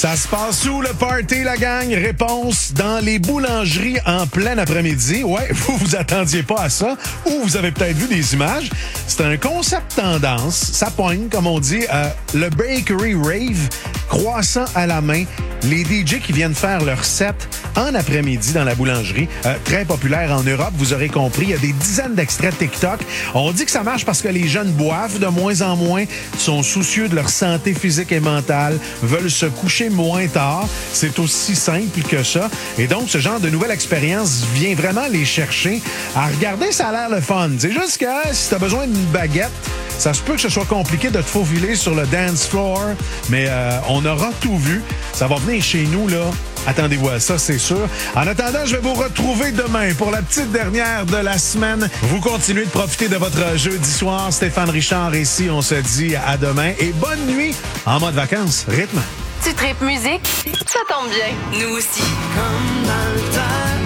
Speaker 1: Ça se passe où le party, la gang? Réponse, dans les boulangeries en plein après-midi. Ouais, vous attendiez pas à ça. Ou vous avez peut-être vu des images. C'est un concept tendance. Ça pogne, comme on dit. Le Bakery Rave, croissant à la main. Les DJ qui viennent faire leur set en après-midi dans la boulangerie. Très populaire en Europe, vous aurez compris. Il y a des dizaines d'extraits TikTok. On dit que ça marche parce que les jeunes boivent de moins en moins, sont soucieux de leur santé physique et mentale, veulent se coucher moins tard. C'est aussi simple que ça. Et donc, ce genre de nouvelle expérience vient vraiment les chercher. À regarder, ça a l'air le fun. C'est juste que si tu as besoin d'une baguette, ça se peut que ce soit compliqué de te faufiler sur le dance floor, mais on aura tout vu. Ça va venir chez nous, là. Attendez-vous à ça, c'est sûr. En attendant, je vais vous retrouver demain pour la petite dernière de la semaine. Vous continuez de profiter de votre jeudi soir. Stéphane Richard ici, on se dit à demain. Et bonne nuit en mode vacances. Rythme.
Speaker 10: Tu tripes musique? Ça tombe bien. Nous aussi.
Speaker 6: Comme dans le temps.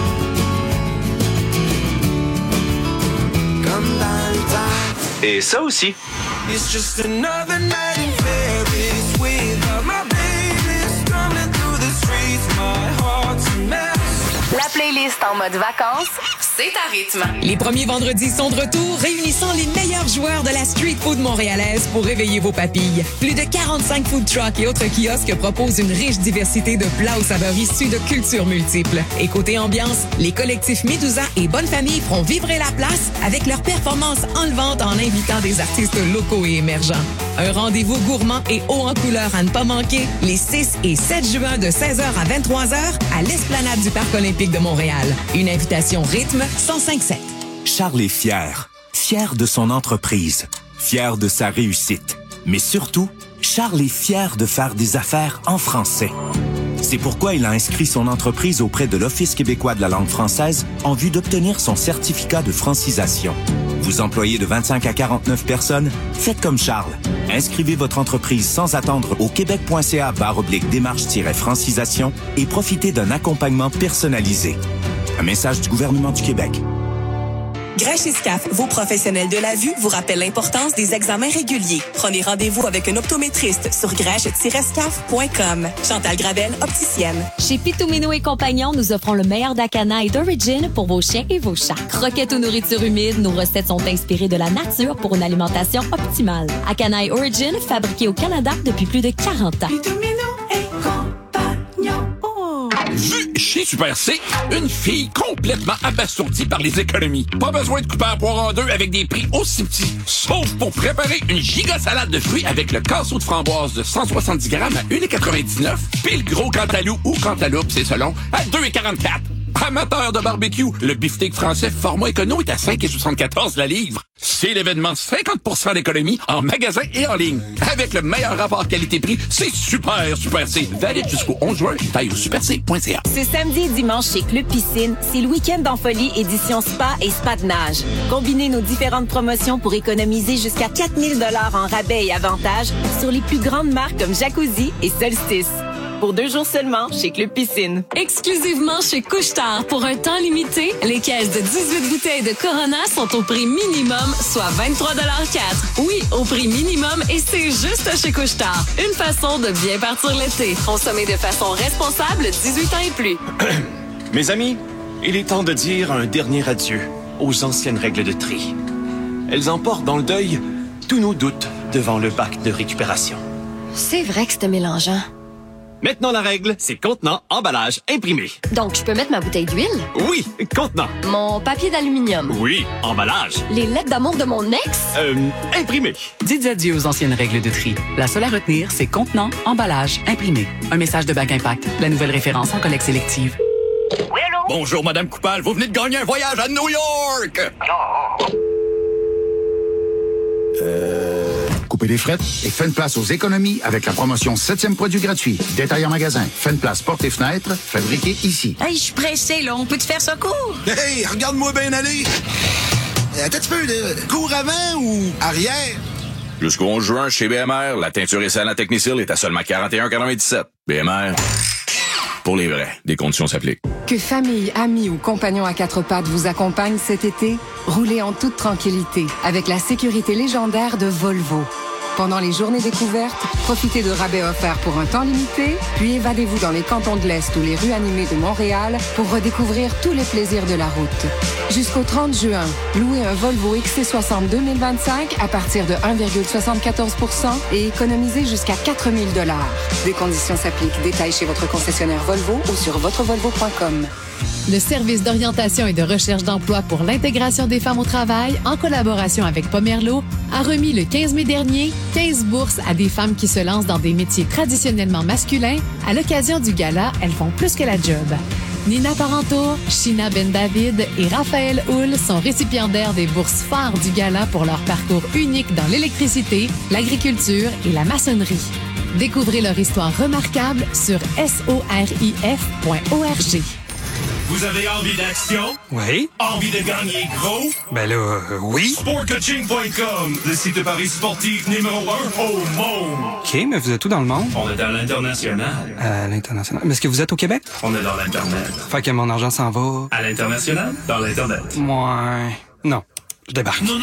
Speaker 6: Comme dans le temps.
Speaker 15: Et ça aussi.
Speaker 6: It's just another night in Paris without my baby stumbling through the streets. My heart's a mess.
Speaker 10: La playlist en mode vacances, c'est à rythme.
Speaker 2: Les premiers vendredis sont de retour, réunissant les meilleurs joueurs de la street food montréalaise pour réveiller vos papilles. Plus de 45 food trucks et autres kiosques proposent une riche diversité de plats aux saveurs issus de cultures multiples. Et côté ambiance, les collectifs Médusa et Bonne Famille feront vibrer la place avec leurs performances enlevantes en invitant des artistes locaux et émergents. Un rendez-vous gourmand et haut en couleur à ne pas manquer les 6 et 7 juin de 16h à 23h à l'Esplanade du Parc olympique de Montréal. Une invitation rythme 105.7.
Speaker 3: Charles est fier. Fier de son entreprise. Fier de sa réussite. Mais surtout, Charles est fier de faire des affaires en français. C'est pourquoi il a inscrit son entreprise auprès de l'Office québécois de la langue française en vue d'obtenir son certificat de francisation. Vous employez de 25 à 49 personnes? Faites comme Charles. Inscrivez votre entreprise sans attendre au québec.ca/démarche-francisation et profitez d'un accompagnement personnalisé. Un message du gouvernement du Québec.
Speaker 4: Grèche et SCAF, vos professionnels de la vue, vous rappellent l'importance des examens réguliers. Prenez rendez-vous avec un optométriste sur grèche-scaf.com. Chantal Gravel, opticienne.
Speaker 5: Chez Pitumino et Compagnons, nous offrons le meilleur d'Akana et d'Origin pour vos chiens et vos chats. Croquettes ou nourriture humide, nos recettes sont inspirées de la nature pour une alimentation optimale. Akana et Origin, fabriqués au Canada depuis plus de 40 ans.
Speaker 6: Pitumino et Compagnons.
Speaker 21: Vu chez Super C, une fille complètement abasourdie par les économies. Pas besoin de couper la poire en deux avec des prix aussi petits. Sauf pour préparer une giga salade de fruits avec le casseau de framboise de 170 grammes à 1,99 $. Puis le gros cantalou ou cantaloupe, c'est selon, à 2,44 $. Amateur de barbecue, le beefsteak français format écono est à 5,74 $ la livre. C'est l'événement 50% d'économie en magasin et en ligne. Avec le meilleur rapport qualité-prix, c'est super C. Valide jusqu'au 11 juin. Taille au superc.ca.
Speaker 5: Ce samedi et dimanche chez Club Piscine, c'est le week-end en folie édition spa et spa de nage. Combinez nos différentes promotions pour économiser jusqu'à 4 000 $ en rabais et avantages sur les plus grandes marques comme Jacuzzi et Solstice. Pour 2 jours seulement, chez Club Piscine.
Speaker 2: Exclusivement chez Couche-Tard, pour un temps limité, les caisses de 18 bouteilles de Corona sont au prix minimum, soit 23,04 $. Oui, au prix minimum, et c'est juste chez Couche-Tard. Une façon de bien partir l'été. Consommez de façon responsable, 18 ans et plus.
Speaker 15: Mes amis, il est temps de dire un dernier adieu aux anciennes règles de tri. Elles emportent dans le deuil tous nos doutes devant le bac de récupération.
Speaker 17: C'est vrai que c'était mélangeant.
Speaker 15: Maintenant, la règle, c'est contenant, emballage, imprimé.
Speaker 17: Donc, je peux mettre ma bouteille d'huile?
Speaker 15: Oui, contenant.
Speaker 17: Mon papier d'aluminium?
Speaker 15: Oui, emballage.
Speaker 17: Les lettres d'amour de mon ex?
Speaker 15: Imprimé.
Speaker 16: Dites adieu aux anciennes règles de tri. La seule à retenir, c'est contenant, emballage, imprimé. Un message de Bac Impact, la nouvelle référence en collecte sélective.
Speaker 21: Oui, allô? Bonjour, Madame Coupal. Vous venez de gagner un voyage à New York.
Speaker 22: Coupez les frettes et faites place aux économies avec la promotion 7e produit gratuit. Détail en magasin. Faites place portes et fenêtres, fabriqué ici.
Speaker 23: Hey, je suis pressé, là. On peut te faire ça court?
Speaker 27: Hey, regarde-moi bien aller. Attends un petit peu, cours avant ou arrière?
Speaker 24: Jusqu'au 11 juin, chez BMR, la teinture et salant Technicil est à seulement 41,97 $. BMR, pour les vrais. Des conditions s'appliquent.
Speaker 10: Que famille, amis ou compagnons à 4 pattes vous accompagnent cet été, roulez en toute tranquillité avec la sécurité légendaire de Volvo. Pendant les journées découvertes, profitez de rabais offerts pour un temps limité, puis évadez-vous dans les cantons de l'Est ou les rues animées de Montréal pour redécouvrir tous les plaisirs de la route. Jusqu'au 30 juin, louez un Volvo XC60 2025 à partir de 1,74 % et économisez jusqu'à 4 000 $. Des conditions s'appliquent. Détails chez votre concessionnaire Volvo ou sur votrevolvo.com.
Speaker 7: Le service d'orientation et de recherche d'emploi pour l'intégration des femmes au travail, en collaboration avec Pomerleau, a remis le 15 mai dernier 15 bourses à des femmes qui se lancent dans des métiers traditionnellement masculins. À l'occasion du gala, elles font plus que la job. Nina Parenteau, Sheena Ben David et Raphaël Hull sont récipiendaires des bourses phares du gala pour leur parcours unique dans l'électricité, l'agriculture et la maçonnerie. Découvrez leur histoire remarquable sur sorif.org.
Speaker 9: Vous avez envie d'action?
Speaker 11: Oui.
Speaker 9: Envie de gagner gros?
Speaker 11: Ben là, oui.
Speaker 9: Sportcoaching.com, le site de paris sportif numéro 1 au monde.
Speaker 11: OK, mais vous êtes où dans le monde?
Speaker 9: On est dans l'international.
Speaker 11: À l'international. Mais est-ce que vous êtes au Québec?
Speaker 9: On est dans l'Internet.
Speaker 11: Fait que mon argent s'en va...
Speaker 9: À l'international? Dans l'Internet.
Speaker 11: Ouais. Non. Je débarque.
Speaker 9: Non.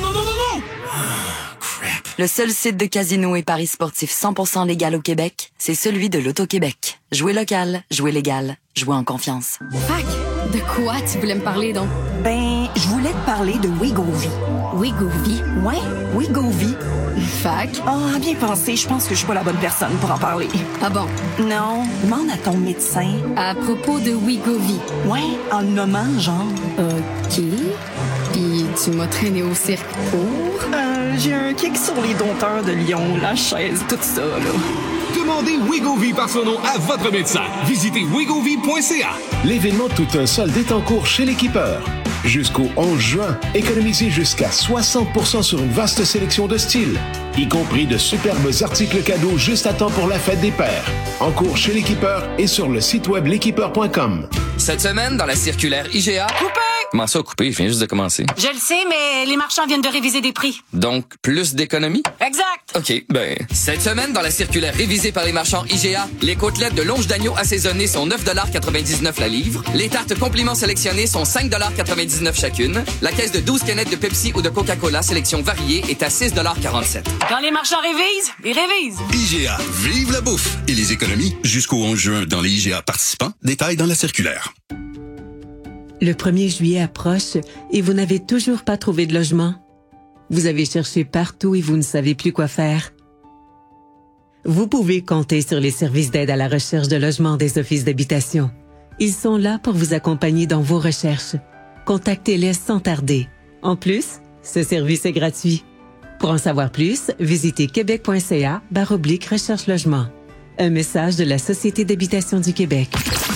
Speaker 12: Le seul site de casino et paris sportifs 100% légal au Québec, c'est celui de l'Auto-Québec. Jouez local, jouez légal, jouez en confiance.
Speaker 13: Fac, de quoi tu voulais me parler donc?
Speaker 12: Ben, je voulais te parler de Wegovy.
Speaker 13: Wegovy?
Speaker 12: Ouais, Wegovy.
Speaker 13: Fac?
Speaker 12: Ah, bien pensé, je pense que je suis pas la bonne personne pour en parler.
Speaker 13: Ah bon?
Speaker 12: Non, demande à ton médecin.
Speaker 13: À propos de Wegovy?
Speaker 12: Ouais, en le nommant, genre.
Speaker 13: OK. Puis tu m'as traîné au cirque pour?
Speaker 12: J'ai un kick sur les dompteurs de Lyon, la chaise, tout ça, là.
Speaker 14: Demandez Wegovy par son nom à votre médecin. Visitez wegovy.ca.
Speaker 18: L'événement Tout un solde est en cours chez l'Équipeur. Jusqu'au 11 juin, économisez jusqu'à 60% sur une vaste sélection de styles, y compris de superbes articles cadeaux juste à temps pour la fête des pères. En cours chez l'Équipeur et sur le site web l'équipeur.com.
Speaker 19: Cette semaine, dans la circulaire IGA... Coupé! Comment ça, coupé? Je viens juste de commencer.
Speaker 23: Je le sais, mais les marchands viennent de réviser des prix.
Speaker 19: Donc, plus d'économies?
Speaker 23: Exact!
Speaker 19: OK, ben... Cette semaine, dans la circulaire révisée par les marchands IGA, les côtelettes de longe d'agneau assaisonnées sont 9,99 $ la livre. Les tartes compliments sélectionnées sont 5,99 $ chacune. La caisse de 12 canettes de Pepsi ou de Coca-Cola sélection variée est à 6,47 $.
Speaker 23: Quand les marchands révisent, ils révisent.
Speaker 26: IGA, vive la bouffe et les économies jusqu'au 11 juin dans les IGA participants. Détails dans la circulaire.
Speaker 28: Le 1er juillet approche et vous n'avez toujours pas trouvé de logement. Vous avez cherché partout et vous ne savez plus quoi faire. Vous pouvez compter sur les services d'aide à la recherche de logement des offices d'habitation. Ils sont là pour vous accompagner dans vos recherches. Contactez-les sans tarder. En plus, ce service est gratuit. Pour en savoir plus, visitez québec.ca/recherche-logement. Un message de la Société d'habitation du Québec.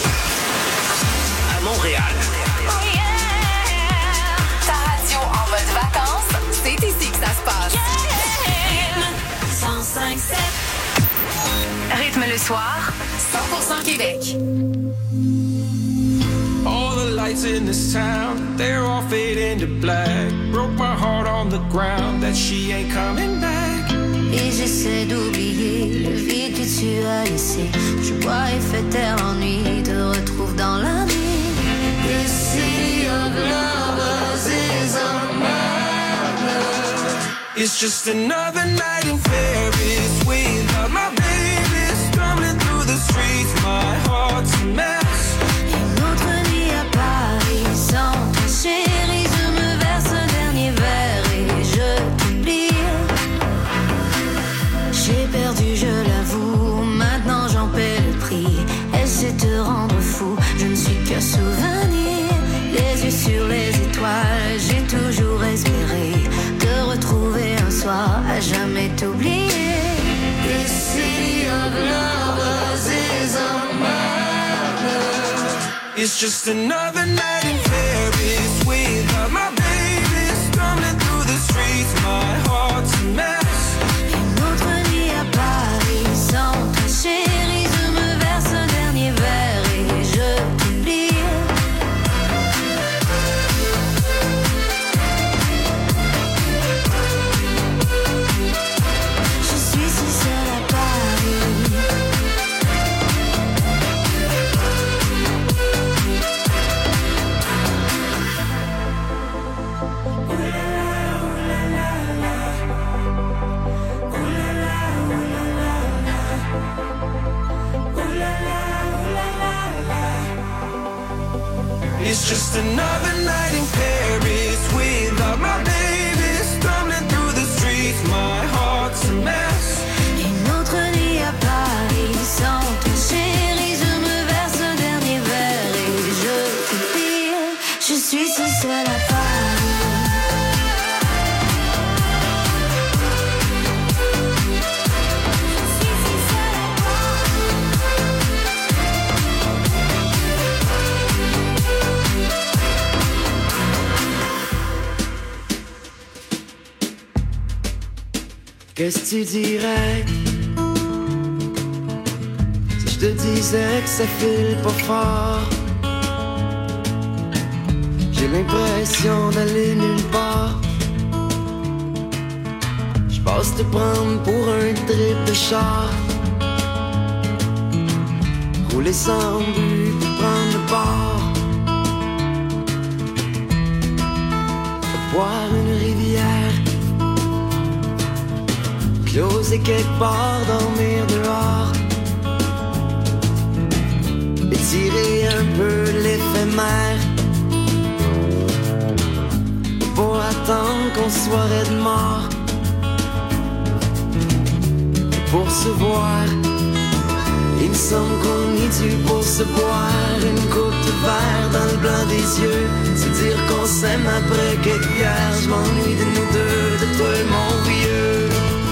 Speaker 6: À Montréal.
Speaker 31: Ta radio en mode vacances, c'est ici que ça se passe. 105.7 Rythme le soir, 100% Québec.
Speaker 6: All the lights in this town, they're all fading to black. Broke my heart on the ground that she ain't coming back.
Speaker 30: Et j'essaie d'oublier le vide que tu as laissé. Je bois et fais taire l'ennui, te retrouve dans la nuit. The city of lovers is a madness.
Speaker 6: It's just another night in Paris without my baby. Stumbling through the streets, my heart's a mess.
Speaker 30: Une autre nuit à Paris sans toi, chérie. Je me verse un dernier verre et je t'oublie. J'ai perdu, je l'avoue, maintenant j'en paie le prix. Essaie de te rendre fou, je ne suis que souvenir. Les yeux sur les étoiles, j'ai toujours espéré te retrouver un soir, à jamais t'oublier. The city of lovers is a madness.
Speaker 6: It's just another night in Paris without my baby. Stumbling through the streets, my heart's a mess.
Speaker 30: Une autre nuit à Paris sans toi, chérie. Je me verse un dernier verre et je t'oublie. Je suis si seule à Paris.
Speaker 6: It's just another night in Paris without my baby. Stumbling through the streets, my heart's a mess.
Speaker 30: Une autre nuit à Paris sans ton chéri. Je me verse un dernier verre et je te dis, je suis si seule à Paris.
Speaker 1: Qu'est-ce que tu dirais si je te disais que ça file pas fort? J'ai l'impression d'aller nulle part. Je passe te prendre pour un trip de char. Rouler sans but, prendre le port. Boire une rivière. Closer quelque part, dormir dehors. Étirer un peu l'éphémère. Pour attendre qu'on soit raide mort. Pour se voir, il me semble qu'on est dû pour se boire. Une coupe de verre dans le blanc des yeux. Se dire qu'on s'aime après quelques bières. Je m'ennuie de nous deux, de toi et mon vieux.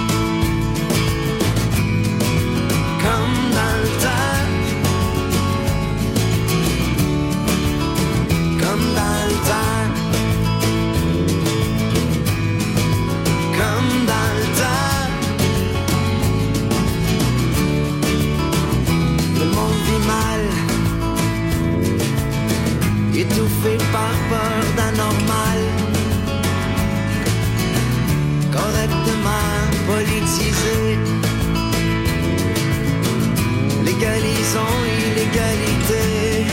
Speaker 1: Comme dans le temps, comme dans le temps, comme dans le temps. Le monde vit mal, étouffé par peur d'anormal. Correctement politisé. Légalisons illégalité.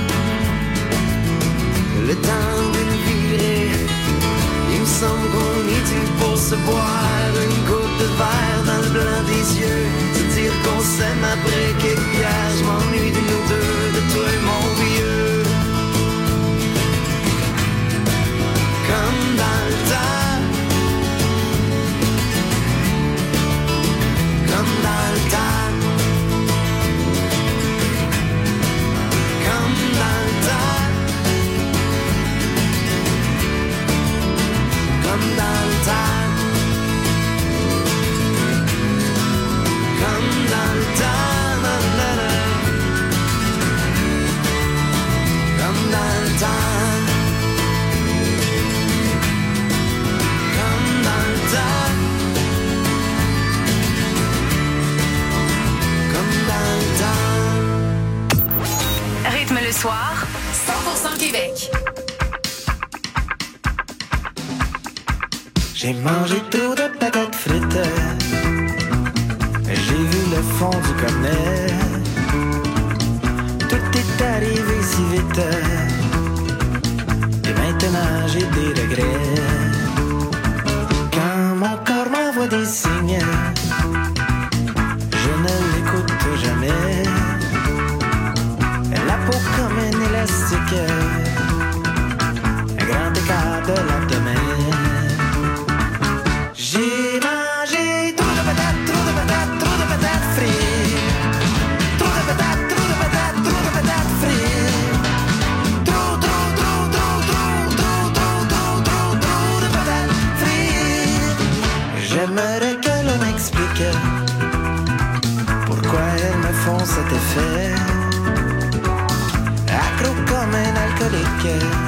Speaker 1: Le temps d'une virée. Il me semble qu'on est dû pour se boire. Une coupe de verre dans le blanc des yeux. Se dire qu'on s'aime après quelques bières. Je m'ennuie de nous deux, de toi et mon vieux. Comme dans le temps. Comme dans le temps. Comme dans le temps, comme dans le temps, comme dans le temps, comme dans le temps, comme dans le temps.
Speaker 31: Rythme le soir, 100% Québec.
Speaker 1: J'ai mangé trop de patates frites. J'ai vu le fond du cornet. Tout est arrivé si vite. Et maintenant j'ai des regrets. Quand mon corps m'envoie des signes, je ne l'écoute jamais. La peau comme un élastique. Un grand écart de lendemain. J'ai mangé trop de patates, trop de patates, trop de patates frites. Trop de patates, trop de patates, trop de patates frites. Trop de patates frites. J'aimerais que l'on m'explique pourquoi elles me font cet effet. Accro comme un alcoolique.